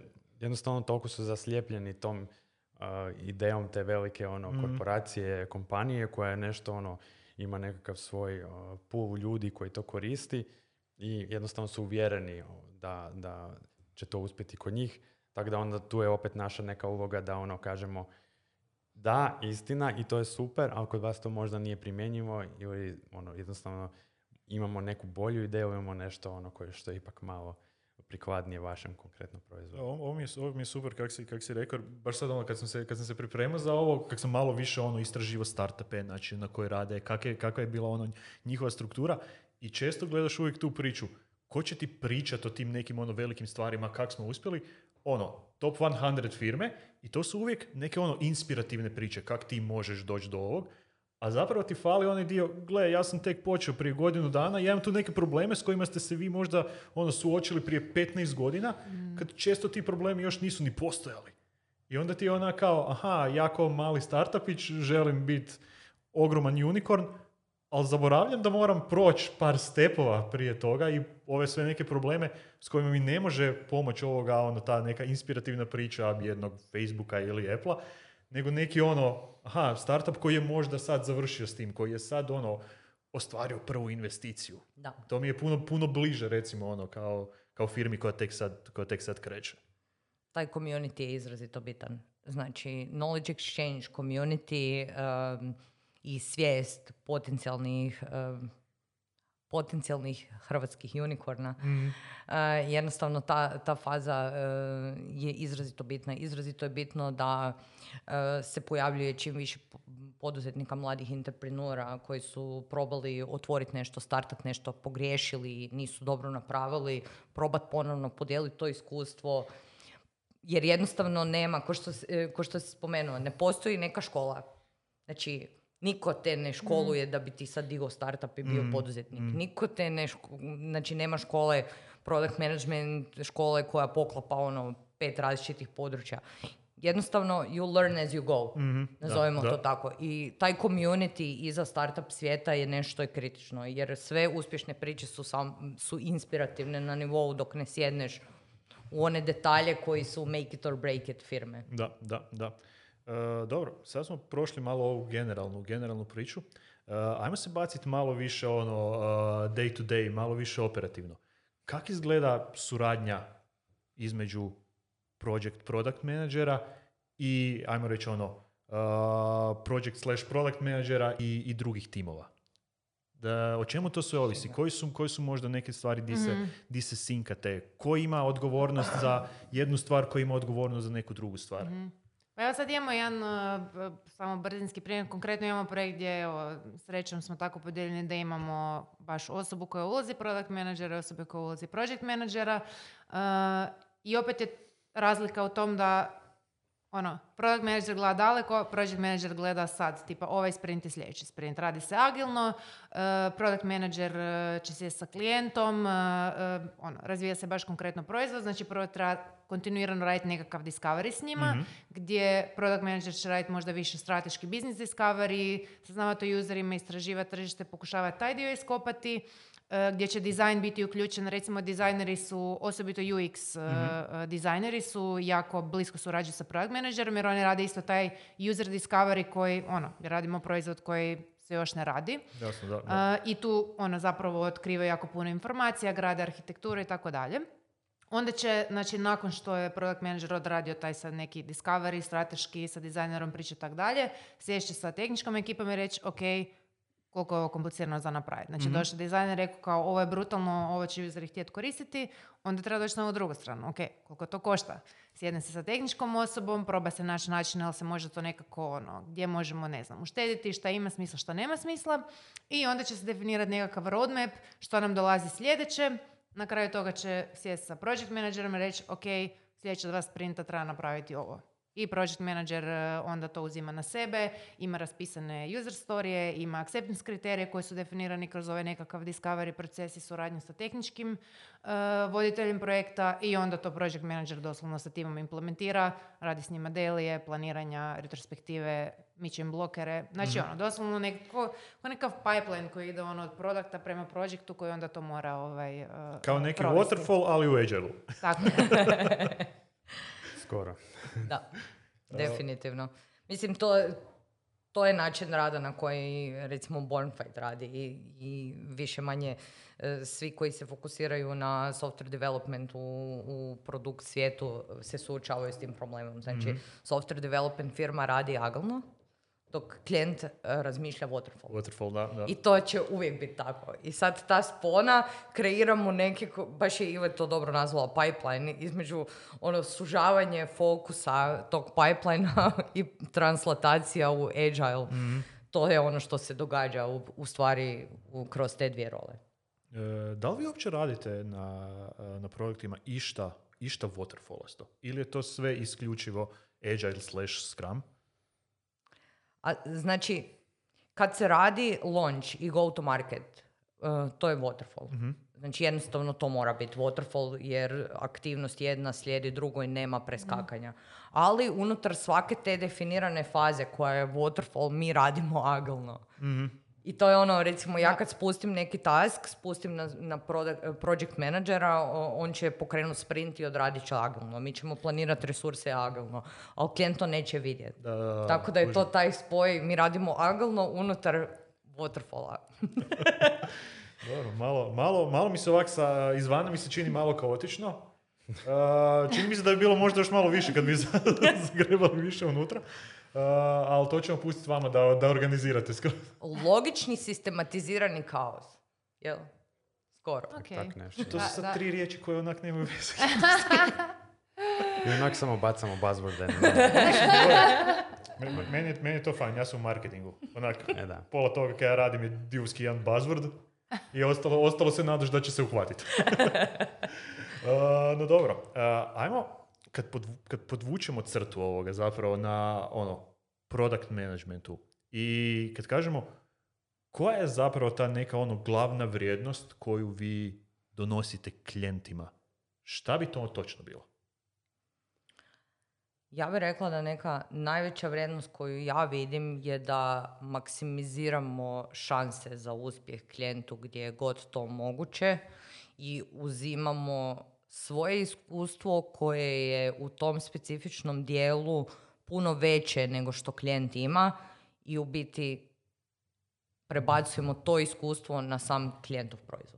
jednostavno toliko su zaslijepljeni tom idejom te velike korporacije, kompanije koja je nešto ima nekakav svoj pool ljudi koji to koristi i jednostavno su uvjereni da će to uspjeti kod njih. Tako da onda tu je opet naša neka uloga da kažemo da, istina i to je super, ali kod vas to možda nije primjenjivo ili jednostavno imamo neku bolju ideju, imamo nešto što je ipak malo prikladnije vašem konkretnom proizvodu. Ovo mi je super kak si rekao, baš sad kad sam se pripremao za ovo, kak sam malo više istraživao startupe, znači na koje rade, kakva je bila njihova struktura i često gledaš uvijek tu priču, ko će ti pričati o tim nekim velikim stvarima, kak smo uspjeli, top 100 firme i to su uvijek neke inspirativne priče, kak ti možeš doći do ovog, a zapravo ti fali onaj dio, gle, ja sam tek počeo prije godinu dana, ja imam tu neke probleme s kojima ste se vi možda suočili prije 15 godina, kad često ti problemi još nisu ni postojali. I onda ti je ona kao, ja kao mali startupić želim biti ogroman unicorn, ali zaboravljam da moram proći par stepova prije toga i ove sve neke probleme s kojima mi ne može pomoći ta neka inspirativna priča jednog Facebooka ili Apple-a, nego neki startup koji je možda sad završio s tim, koji je sad ostvario prvu investiciju. Da. To mi je puno bliže recimo kao firmi koja tek sad kreće. Taj community je izrazito bitan. Znači, knowledge exchange, community i svijest potencijalnih hrvatskih unicorna. Jednostavno ta faza je izrazito bitna. Izrazito je bitno da se pojavljuje čim više poduzetnika, mladih entreprenora koji su probali otvoriti nešto, startat nešto, pogriješili, nisu dobro napravili, probat ponovno podijeliti to iskustvo. Jer jednostavno nema, ko što si spomenuo, ne postoji neka škola. Znači, niko te ne školuje da bi ti sad digao startup i bio poduzetnik. Niko te znači nema škole, product management škole koja poklapa 5 različitih područja. Jednostavno, you learn as you go. Nazovemo to tako. I taj community iza startup svijeta je nešto je kritično. Jer sve uspješne priče su inspirativne na nivou dok ne sjedneš u one detalje koji su make it or break it firme. Da. Dobro, sad smo prošli malo ovu generalnu priču. Ajmo se baciti malo više day to day, malo više operativno. Kako izgleda suradnja između product managera i, ajmo reći project/product managera i drugih timova? O čemu to sve ovisi? Koji su možda neke stvari di se sinkate? Ko ima odgovornost za jednu stvar, ko ima odgovornost za neku drugu stvar? Pa evo sad imamo jedan samo brzinski primjer. Konkretno imamo projekt gdje srećom smo tako podijeljeni da imamo baš osobu koja ulazi product managera i osobe koja ulazi project managera. I opet je razlika u tom da product manager gleda daleko, project manager gleda sad, tipa ovaj sprint i sljedeći sprint. Radi se agilno, product manager će sjesti sa klijentom, razvija se baš konkretno proizvod, znači prvo treba kontinuirano raditi nekakav discovery s njima, gdje product manager će raditi možda više strateški business discovery, saznavati o userima, istraživati tržište, pokušavati taj dio iskopati, gdje će dizajn biti uključen. Recimo, dizajneri su, osobito UX dizajneri su jako blisko surađuju sa product managerom, jer oni rade isto taj user discovery koji, radimo proizvod koji se još ne radi. Jasno, da. I tu zapravo otkrivaju jako puno informacija, grade arhitekturu i tako dalje. Onda će, znači, nakon što je product manager odradio taj sad neki discovery, strateški, sa dizajnerom priča i tako dalje, sješće sa tehničkom ekipom i reći, ok, koliko je ovo komplicirano za napraviti. Znači, došao dizajner, rekao kao, ovo je brutalno, ovo će useri htjeti koristiti, onda treba doći na ovu drugu stranu. Ok, koliko to košta? Sjedne se sa tehničkom osobom, proba se naći način, ali se može to nekako, gdje možemo, ne znam, uštediti, šta ima smisla, šta nema smisla, i onda će se definirati nekakav roadmap, što nam dolazi sljedeće. Na kraju toga će sjesti sa project managerom i reći, ok, sljedeća 2 sprinta treba napraviti ovo. I project manager onda to uzima na sebe, ima raspisane user storije, ima acceptance kriterije koji su definirani kroz ovaj nekakav discovery proces i suradnju sa tehničkim voditeljem projekta, i onda to project manager doslovno sa timom implementira, radi s njima dailye, planiranja, retrospektive, miče im blokere. Znači, doslovno nekakav pipeline koji ide od produkta prema projektu koji onda to mora kao neki provesti. waterfall, ali u Agile-u. Tako je. skoro. Da, definitivno. Mislim, to je način rada na koji, recimo, Bornfight radi i više manje svi koji se fokusiraju na software development u produkt svijetu se suočavaju s tim problemom. Znači, software development firma radi agilno, dok klijent razmišlja waterfall. Waterfall, da. I to će uvijek biti tako. I sad ta spona kreiramo neke, baš je Iva to dobro nazvala, pipeline, između sužavanje fokusa tog pipelinea i translatacija u agile. To je ono što se događa u stvari kroz te dvije role. Da li vi uopće radite na projektima išta waterfallasto? Ili je to sve isključivo agile / scrum? Znači, kad se radi launch i go to market, to je waterfall. Znači, jednostavno to mora biti waterfall jer aktivnost jedna slijedi drugo i nema preskakanja. Ali unutar svake te definirane faze koja je waterfall, mi radimo agilno. I to je ono, recimo, ja kad spustim neki task, spustim na project managera, on će pokrenuti sprint i odradit će agilno. Mi ćemo planirati resurse agilno, ali klijent to neće vidjeti. Tako da je to taj spoj, mi radimo agilno unutar waterfalla. Dobro, malo mi se ovak izvana mi se čini malo kaotično. Čini mi se da bi bilo možda još malo više kad bi zagrebali više unutra. Ali to ćemo pustiti vama da organizirate skoro. Logični, sistematizirani kaos. Jel? Skoro. Tak nešto. To su sad 3 riječi koje onak nemaju veze. I onak samo bacamo buzzworde. Meni je to fajn, ja sam u marketingu. Onak, Da. pola toga kad ja radim je divski jedan buzzword i ostalo se nadaš da će se uhvatiti. No dobro, ajmo, kad podvučemo crtu ovoga zapravo na product managementu i kad kažemo koja je zapravo ta neka glavna vrijednost koju vi donosite klijentima, šta bi to točno bilo? Ja bih rekla da neka najveća vrijednost koju ja vidim je da maksimiziramo šanse za uspjeh klijentu gdje je god to moguće i uzimamo svoje iskustvo koje je u tom specifičnom dijelu puno veće nego što klijent ima i u biti prebacujemo to iskustvo na sam klijentov proizvod.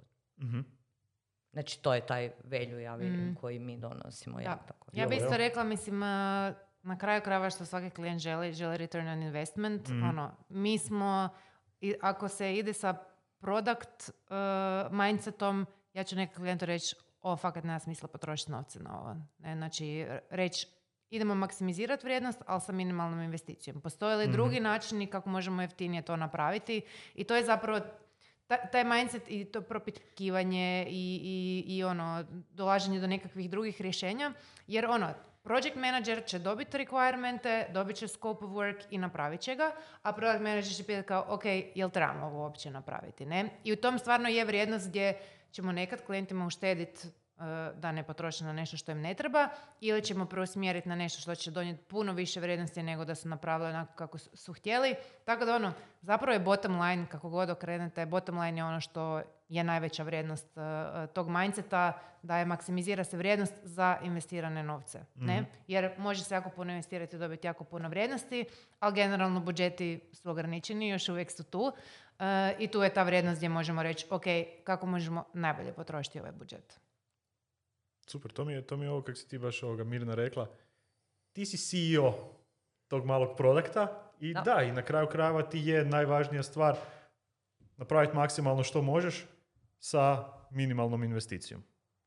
Znači, to je taj value, ja vidim, koji mi donosimo. Ja bih isto rekla, mislim, na kraju krajeva što svaki klijent želi return on investment. Mi smo, ako se ide sa product mindsetom, ja ću nekom klijentu reći, fakat nema smisla potrošiti novce na ovo. Znači, reći, idemo maksimizirati vrijednost, ali sa minimalnom investicijom. Postoje li drugi načini kako možemo jeftinije to napraviti? I to je zapravo taj mindset i to propitkivanje i dolaženje do nekakvih drugih rješenja. Jer project manager će dobiti requiremente, dobit će scope of work i napravit će ga, a product manager će pitati kao, ok, jel trebamo ovo uopće napraviti, ne? I u tom stvarno je vrijednost gdje ćemo nekad klijentima uštediti da ne potroše na nešto što im ne treba, ili ćemo preusmjeriti na nešto što će donijeti puno više vrijednosti nego da su napravili onako kako su htjeli. Tako da zapravo je bottom line, kako god okrenete, bottom line je ono što je najveća vrijednost tog mindseta, da je maksimizira se vrijednost za investirane novce. Ne? Jer može se jako puno investirati i dobiti jako puno vrijednosti, ali generalno budžeti su ograničeni, još uvijek su tu. I tu je ta vrijednost gdje možemo reći, ok, kako možemo najbolje potrošiti ovaj budžet. Super, to mi je ovo kako si ti baš Mirna rekla. Ti si CEO tog malog produkta i i na kraju krajeva ti je najvažnija stvar napraviti maksimalno što možeš sa minimalnom investicijom.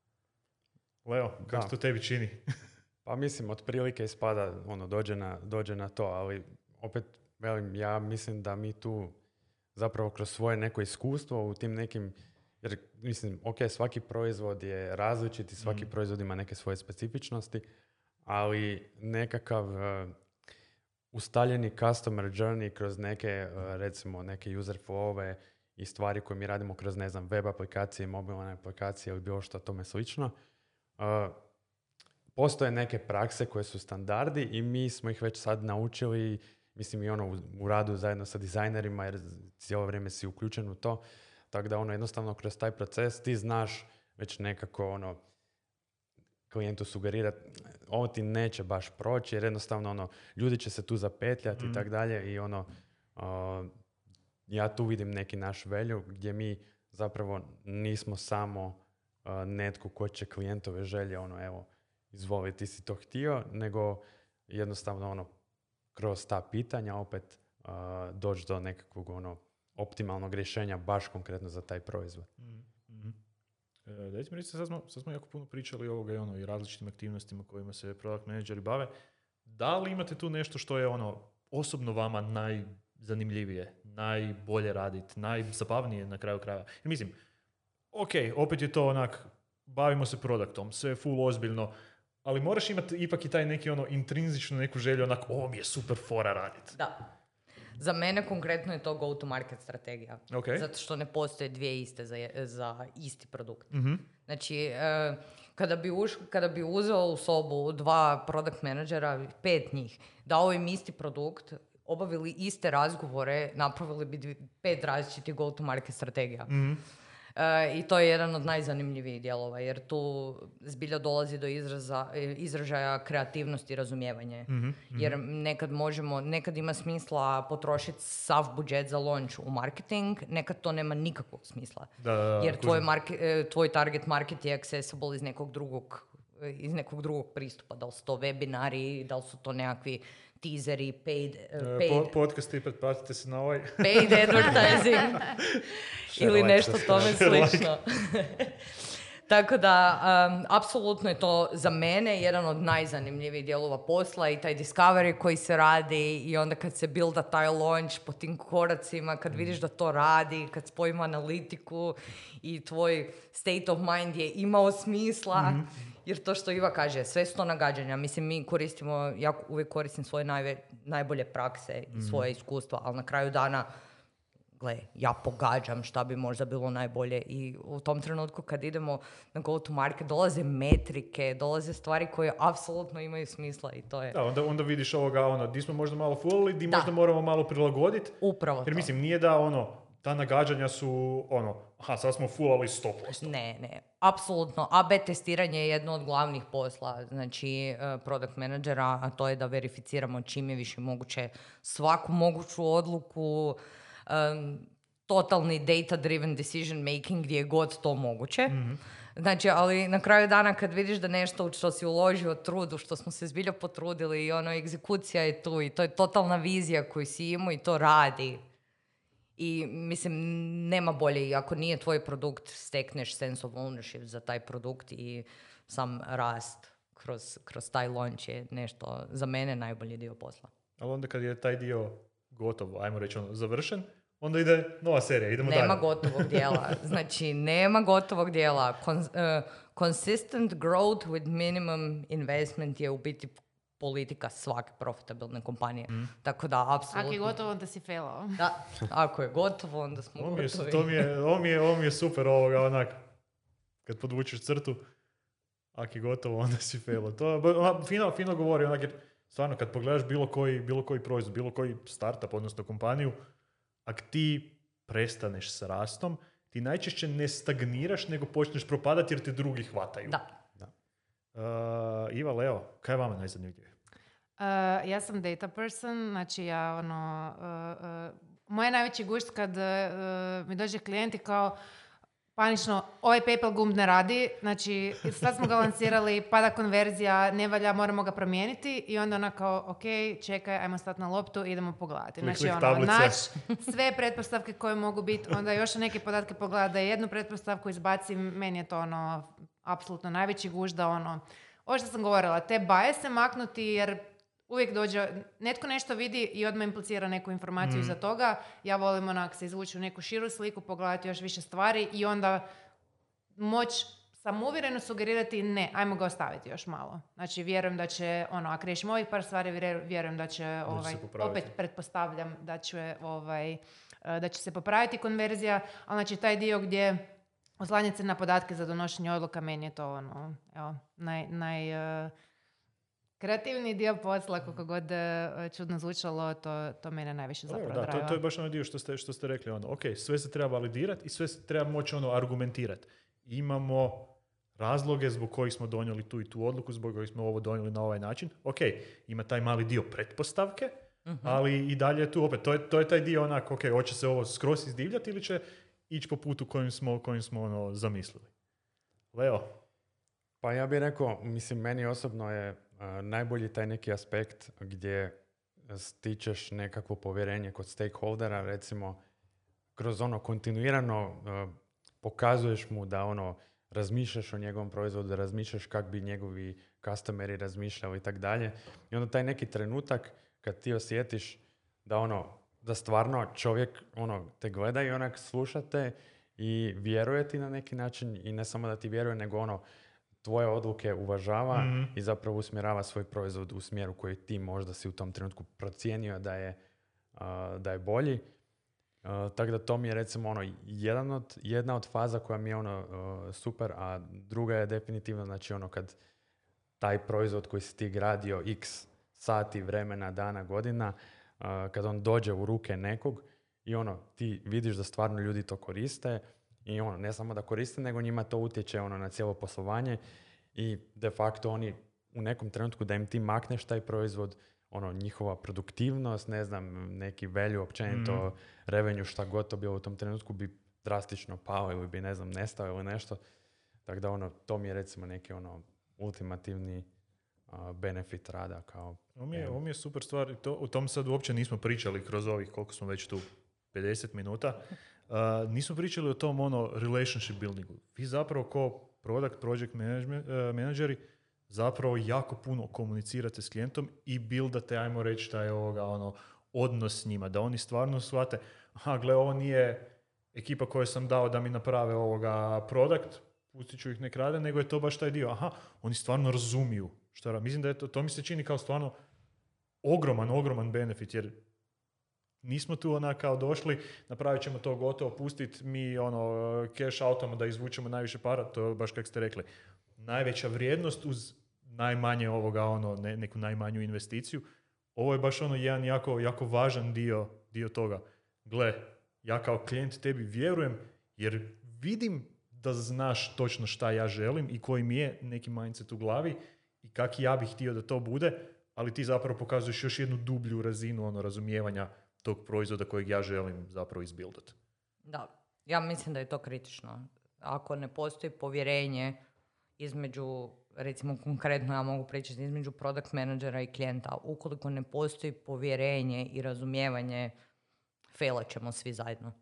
Leo, kako to tebi čini? Pa mislim, otprilike ispada, dođe na to, ali opet, velim, ja mislim da mi tu zapravo kroz svoje neko iskustvo u tim nekim, jer mislim, ok, svaki proizvod je različit i svaki proizvod ima neke svoje specifičnosti, ali nekakav ustaljeni customer journey kroz neke, recimo, neke user flowove i stvari koje mi radimo kroz, ne znam, web aplikacije, mobilne aplikacije ili bilo što tome slično. Postoje neke prakse koje su standardi i mi smo ih već sad naučili, mislim i u radu zajedno sa dizajnerima, jer cijelo vrijeme si uključen u to. Tako da jednostavno kroz taj proces ti znaš već nekako klijentu sugerirati ovo ti neće baš proći jer jednostavno ono, ljudi će se tu zapetljati i tak dalje i ono, ja tu vidim neki naš value gdje mi zapravo nismo samo netko ko će klijentove želje ono, evo, izvoli, ti si to htio, nego jednostavno ono, kroz ta pitanja opet doći do nekakvog ono, optimalnog rješenja baš konkretno za taj proizvod. Dajte mi reći, sad smo jako puno pričali ovoga i ono, i različitim aktivnostima kojima se product manageri bave. Da li imate tu nešto što je ono, osobno vama najzanimljivije, najbolje raditi, najzabavnije na kraju krajeva? Jer mislim, ok, opet je to onak, bavimo se produktom, sve je full ozbiljno, ali moraš imati ipak i taj neki ono intrinzičnu neku želju, onak, ovo mi je super fora raditi. Da. Za mene konkretno je to go-to-market strategija. Okay. Zato što ne postoje dvije iste za isti produkt. Mm-hmm. Znači, kada bi uzeo u sobu 2 product managera, 5 njih, dao im isti produkt, obavili iste razgovore, napravili bi 5 različitih go-to-market strategija. Mm-hmm. I to je jedan od najzanimljivijih dijelova, jer tu zbilja dolazi do izražaja kreativnosti i razumijevanje. Mm-hmm. Jer nekad ima smisla potrošiti sav budžet za launch u marketing, nekad to nema nikakvog smisla. Jer tvoj target market je accessible iz nekog drugog pristupa. Da li su to webinari, da li su to nekakvi teaseri, paid podcasti, pretplatite se na ovaj. Paid advertising ili nešto tome slično. Tako da, apsolutno je to za mene jedan od najzanimljivijih dijelova posla i taj discovery koji se radi i onda kad se builda taj launch po tim koracima, kad vidiš da to radi, kad spojimo analitiku i tvoj state of mind je imao smisla. Jer to što Iva kaže, sve su to nagađanja. Mislim, mi koristimo, ja uvijek koristim svoje najbolje prakse i svoje iskustva, ali na kraju dana, ja pogađam šta bi možda bilo najbolje i u tom trenutku kad idemo na go-to-market dolaze metrike, dolaze stvari koje apsolutno imaju smisla i to je... Da, onda vidiš ovoga, di smo možda malo fulali, di možda moramo malo prilagoditi. Upravo jer mislim, nije da ta nagađanja su sad smo fulali 100%. Ne, apsolutno. AB testiranje je jedno od glavnih posla, znači product managera, a to je da verificiramo čim je više moguće svaku moguću odluku, totalni data-driven decision making gdje je god to moguće. Mm-hmm. Znači, ali na kraju dana kad vidiš da nešto u što si uložio trudu, što smo se zbilja potrudili i egzekucija je tu i to je totalna vizija koju si imao i to radi. I mislim, nema bolje i ako nije tvoj produkt, stekneš sense of ownership za taj produkt i sam rast kroz taj launch je nešto za mene najbolji dio posla. Ali onda kad je taj dio gotov, ajmo reći završen, onda ide nova serija, idemo dalje. Nema gotovog dijela. Znači, nema gotovog dijela. Consistent growth with minimum investment je u biti politika svake profitabilne kompanije. Tako da, apsolutno... Ako je gotovo, onda si failao. Da, ako je gotovo, onda smo gotovi. Ovo mi je super ovoga, onak, kad podvučeš crtu, ako je gotovo, onda si failao. To fino govori, onak, jer stvarno, kad pogledaš bilo koji proizvod, bilo koji startup, odnosno kompaniju, ako ti prestaneš s rastom, ti najčešće ne stagniraš, nego počneš propadati jer te drugi hvataju. Da. Iva, Leo, kaj je vama najzanimljivije? Ja sam data person, znači ja moj najveći gušt kad mi dođe klijent i kao panično, ovaj PayPal gumb ne radi, znači sad smo ga lancirali, pada konverzija, ne valja, moramo ga promijeniti i onda ona kao, ok, čekaj, ajmo stati na loptu, idemo pogledati. Znači sve pretpostavke koje mogu biti, onda još neke podatke pogleda, da jednu pretpostavku izbacim, meni je to apsolutno najveći gušt da ovo što sam govorila, te baje se maknuti jer uvijek dođe, netko nešto vidi i odmah implicira neku informaciju iza toga. Ja volim se izvući u neku širu sliku, pogledati još više stvari i onda moći samouvjereno sugerirati ne, ajmo ga ostaviti još malo. Znači, vjerujem da će, ako riješimo ovih par stvari, vjerujem da će, opet pretpostavljam da će se popraviti konverzija, ali znači taj dio gdje oslanjati se na podatke za donošenje odluka, meni je to kreativni dio posla, koliko god čudno zvučalo, to mene najviše zapravo draga. To je baš onaj dio što ste rekli. Ok, sve se treba validirati i sve se treba moći argumentirati. Imamo razloge zbog kojih smo donijeli tu i tu odluku, zbog kojih smo ovo donijeli na ovaj način. Ok, ima taj mali dio pretpostavke, ali i dalje je tu opet, to je taj dio onak, ok, hoće se ovo skroz izdivljati ili će ići po putu kojim smo ono, zamislili. Leo? Pa ja bih rekao, mislim, meni osobno je najbolji taj neki aspekt gdje stičeš nekakvo povjerenje kod stakeholdera, recimo, kroz ono kontinuirano pokazuješ mu da ono razmišljaš o njegovom proizvodu, razmišljaš kak bi njegovi customeri razmišljali i tak dalje. I onda taj neki trenutak kad ti osjetiš da ono, da stvarno čovjek ono te gleda i onak slušate i vjeruje ti na neki način i ne samo da ti vjeruje, nego ono tvoje odluke uvažava i zapravo usmjerava svoj proizvod u smjeru koji ti možda si u tom trenutku procijenio da je bolji. Tako da to mi je recimo ono jedna od faza koja mi je ono super, a druga je definitivno znači ono kad taj proizvod koji si ti gradio x sati, vremena, dana, godina, kad on dođe u ruke nekog i ono ti vidiš da stvarno ljudi to koriste i ono ne samo da koriste, nego njima to utječe ono na cijelo poslovanje i de facto oni u nekom trenutku da im ti makneš taj proizvod, ono, njihova produktivnost, ne znam, neki value, općenito revenue, šta god to bilo u tom trenutku bi drastično pao ili bi, ne znam, nestao ili nešto. Tako da, ono, to mi je recimo neki, ono, ultimativni benefit rada kao... Ovo mi je super stvar. O tom sad uopće nismo pričali kroz ovih, koliko smo već tu, 50 minuta. Nismo pričali o tom, ono, relationship buildingu. Vi zapravo ko project menadžeri zapravo jako puno komunicirate s klijentom i buildate, ajmo reći, taj odnos s njima, da oni stvarno shvate, aha, gle, ovo nije ekipa koju sam dao da mi naprave produkt, pustit ću ih nek rade, nego je to baš taj dio, aha, oni stvarno razumiju šta rade. Mislim da je to mi se čini kao stvarno ogroman benefit, jer nismo tu kao došli, napravit ćemo to gotovo, pustiti mi cash outama da izvučemo najviše para, to je baš kako ste rekli. Najveća vrijednost uz najmanje neku najmanju investiciju. Ovo je baš jedan jako važan dio toga. Gle, ja kao klijent tebi vjerujem jer vidim da znaš točno šta ja želim i koji mi je neki mindset u glavi i kak ja bih htio da to bude, ali ti zapravo pokazuješ još jednu dublju razinu razumijevanja tog proizvoda kojeg ja želim zapravo izbuildati. Da, ja mislim da je to kritično. Ako ne postoji povjerenje između, recimo konkretno ja mogu pričati između product menadžera i klijenta, ukoliko ne postoji povjerenje i razumijevanje, failat ćemo svi zajedno.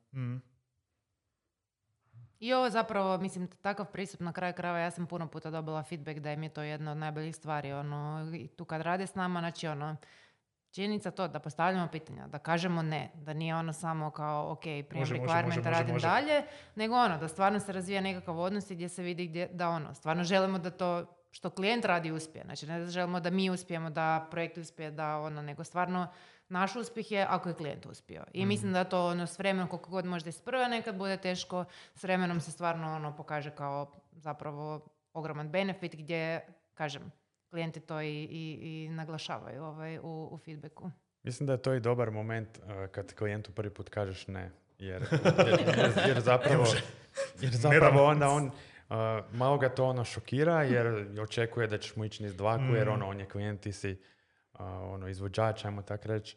I ovo zapravo, mislim, takav pristup na kraju krajeva, ja sam puno puta dobila feedback da im je to jedna od najboljih stvari, i tu kad rade s nama, znači činjenica to da postavljamo pitanja, da kažemo ne, da nije samo kao ok, prijem requirement, radim dalje, nego da stvarno se razvija nekakav odnos i gdje se vidi da stvarno želimo da to što klijent radi uspije. Znači ne da želimo da mi uspijemo, da projekt uspije, nego stvarno naš uspjeh je ako je klijent uspio. I mislim da to s vremenom, koliko god možda isprve nekad bude teško, s vremenom se stvarno pokaže kao zapravo ogroman benefit gdje, kažem, klijenti to i naglašavaju u feedbacku. Mislim da je to i dobar moment kad klijentu prvi put kažeš ne. Jer zapravo onda on malo ga to šokira jer očekuje da ćeš mu ići niz dlaku jer on je klijent, ti si izvođač, ajmo tako reći.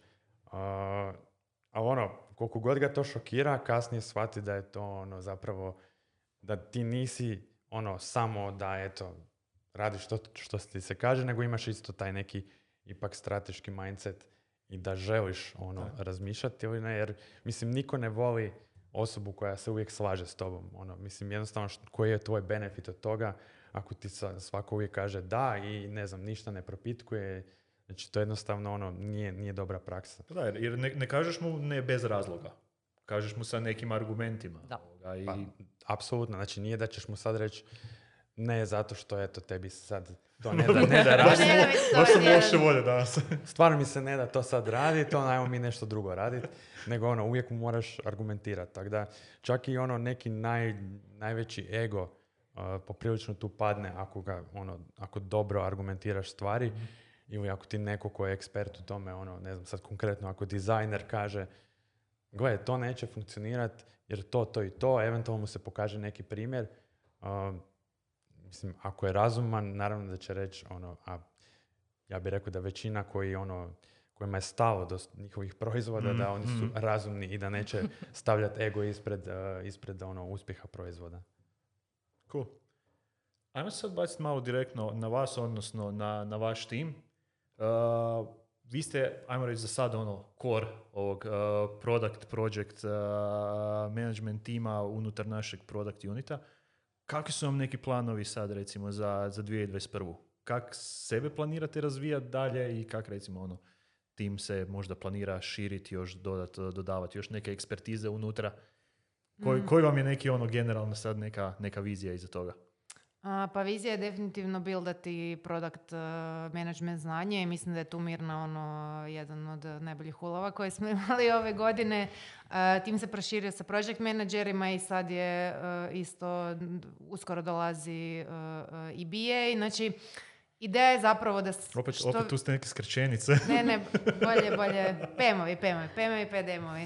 Ali koliko god ga to šokira, kasnije shvati da je to zapravo da ti nisi samo da radiš što ti se kaže, nego imaš isto taj neki ipak strateški mindset i da želiš razmišljati ili ne, jer mislim niko ne voli osobu koja se uvijek slaže s tobom. Mislim jednostavno koji je tvoj benefit od toga ako ti svako uvijek kaže da i ne znam, ništa ne propitkuje. Znači to jednostavno nije dobra praksa. Da, jer ne kažeš mu ne bez razloga. Kažeš mu sa nekim argumentima. Da. Pa, apsolutno, znači nije da ćeš mu sad reći ne zato što tebi sad to ne da radi. Baš sam loše volje danas. Stvarno mi se ne da to sad raditi, ajmo mi nešto drugo raditi, nego uvijek mu moraš argumentirati. Tako da čak i neki najveći ego poprilično tu padne ako dobro argumentiraš stvari ili ako ti neko ko je ekspert u tome, ne znam sad konkretno, ako dizajner kaže gle, to neće funkcionirati jer to i to, eventualno mu se pokaže neki primjer, mislim, ako je razuman, naravno da će reći a ja bih rekao da većina kojima je stalo do njihovih proizvoda, da oni su razumni i da neće stavljati ego ispred uspjeha proizvoda. Cool. Ajmo se sad baciti malo direktno na vas, odnosno na vaš tim. Vi ste, ajmo reći za sad, core ovog product, project, management tima unutar našeg product unita. Kakvi su vam neki planovi sad, recimo, za 2021. Kak sebe planirate razvijati dalje i kak, recimo, tim se možda planira širiti, još dodavati još neke ekspertize unutra? Koji vam je neki generalno sad neka vizija iza toga? Pa vizija je definitivno buildati product management znanje i mislim da je tu Mirna jedan od najboljih ulova koje smo imali ove godine. Tim se proširio sa project managerima i sad je isto uskoro dolazi i BA. Znači, ideja je zapravo da... Opet tu ste neke skraćenice. Ne, bolje. PM-ovi, PDM-ovi.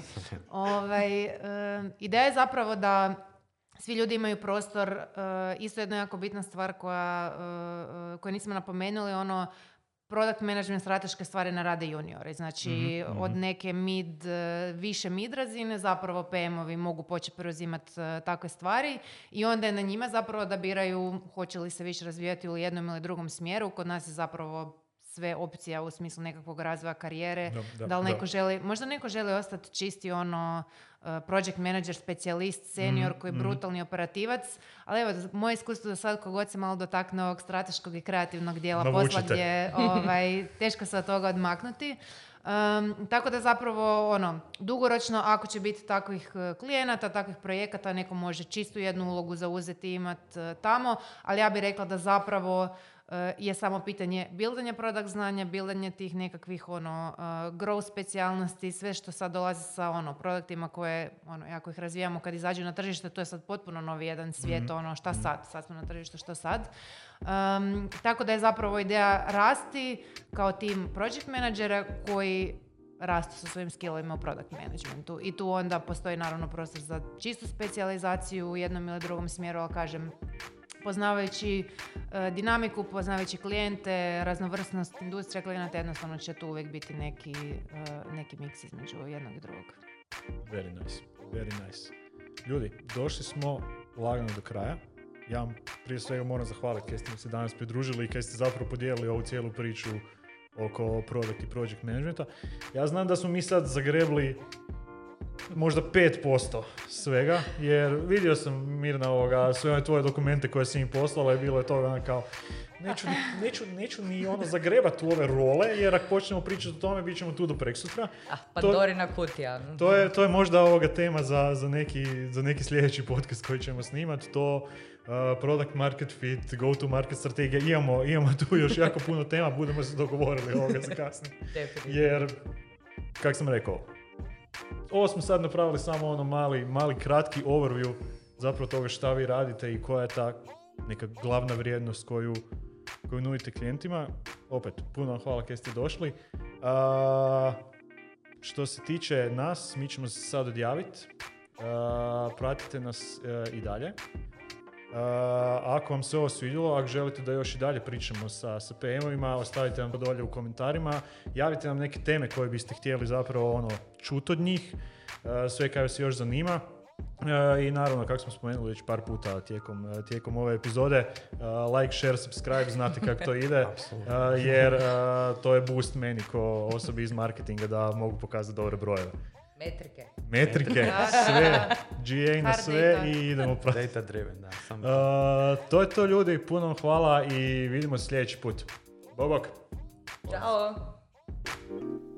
Ideja je zapravo da svi ljudi imaju prostor. Isto jedna jako bitna stvar koju nismo napomenuli, product management strateške stvari ne rade juniori. Znači, od neke više mid razine zapravo PM-ovi mogu početi preuzimati takve stvari i onda je na njima zapravo da biraju hoće li se više razvijati u jednom ili drugom smjeru. Kod nas je zapravo sve opcija u smislu nekakvog razvoja karijere. Da li neko želi, možda neko želi ostati čisti project manager, specijalist, senior koji je brutalni operativac, ali evo, moje iskustvo do sad, kogod se malo dotakne ovog strateškog i kreativnog dijela posla gdje teško se od toga odmaknuti. Tako da zapravo dugoročno, ako će biti takvih klijenata, takvih projekata, neko može čistu jednu ulogu zauzeti i imati tamo, ali ja bih rekla da zapravo je samo pitanje buildanja product znanja, buildanja tih nekakvih growth specijalnosti, sve što sad dolazi sa produktima koje, ako ih razvijamo kad izađu na tržište, to je sad potpuno novi jedan svijet, šta sad smo na tržištu, što sad. Tako da je zapravo ideja rasti kao tim project menadžera koji rastu sa svojim skillovima u product managementu. I tu onda postoji naravno prostor za čistu specijalizaciju u jednom ili drugom smjeru, ali kažem, poznavajući dinamiku, poznavajući klijente, raznovrsnost industrija klijenata, jednostavno će tu uvijek biti neki miks između jednog i drugog. Very nice. Ljudi, došli smo lagano do kraja. Ja vam prije svega moram zahvaliti kaj ste mi se danas pridružili i kaj ste zapravo podijelili ovu cijelu priču oko product i project managementa. Ja znam da smo mi sad zagrebli možda 5% svega, jer vidio sam, Mirna, sve ove tvoje dokumente koje si mi poslala i bilo je toga kao neću ni zagrebati u ove role, jer ako počnemo pričati o tome, bit ćemo tu do preksutra. Pandorina kutija. To je možda tema za neki sljedeći podcast koji ćemo snimati. To product market fit, go to market strategija. Imamo tu još jako puno tema, budemo se dogovorili za kasnije. Jer, kak sam rekao, ovo smo sad napravili samo mali kratki overview zapravo toga šta vi radite i koja je ta neka glavna vrijednost koju nudite klijentima. Opet, puno vam hvala kaj ste došli. Što se tiče nas, mi ćemo se sad odjaviti. Pratite nas i dalje. Ako vam se ovo svidjelo, ako želite da još i dalje pričamo sa PM-ovima, ostavite nam to dolje u komentarima, javite nam neke teme koje biste htjeli zapravo čuti od njih, sve kaj vas još zanima. I naravno, kako smo spomenuli već par puta tijekom ove epizode, like, share, subscribe, znate kako to ide, jer to je boost meni ko osobi iz marketinga da mogu pokazati dobre brojeve. Metrike, sve, GA na sve i idemo pratiti. Data driven, da. To je to, ljudi, puno vam hvala i vidimo se sljedeći put. Bok. Ćao.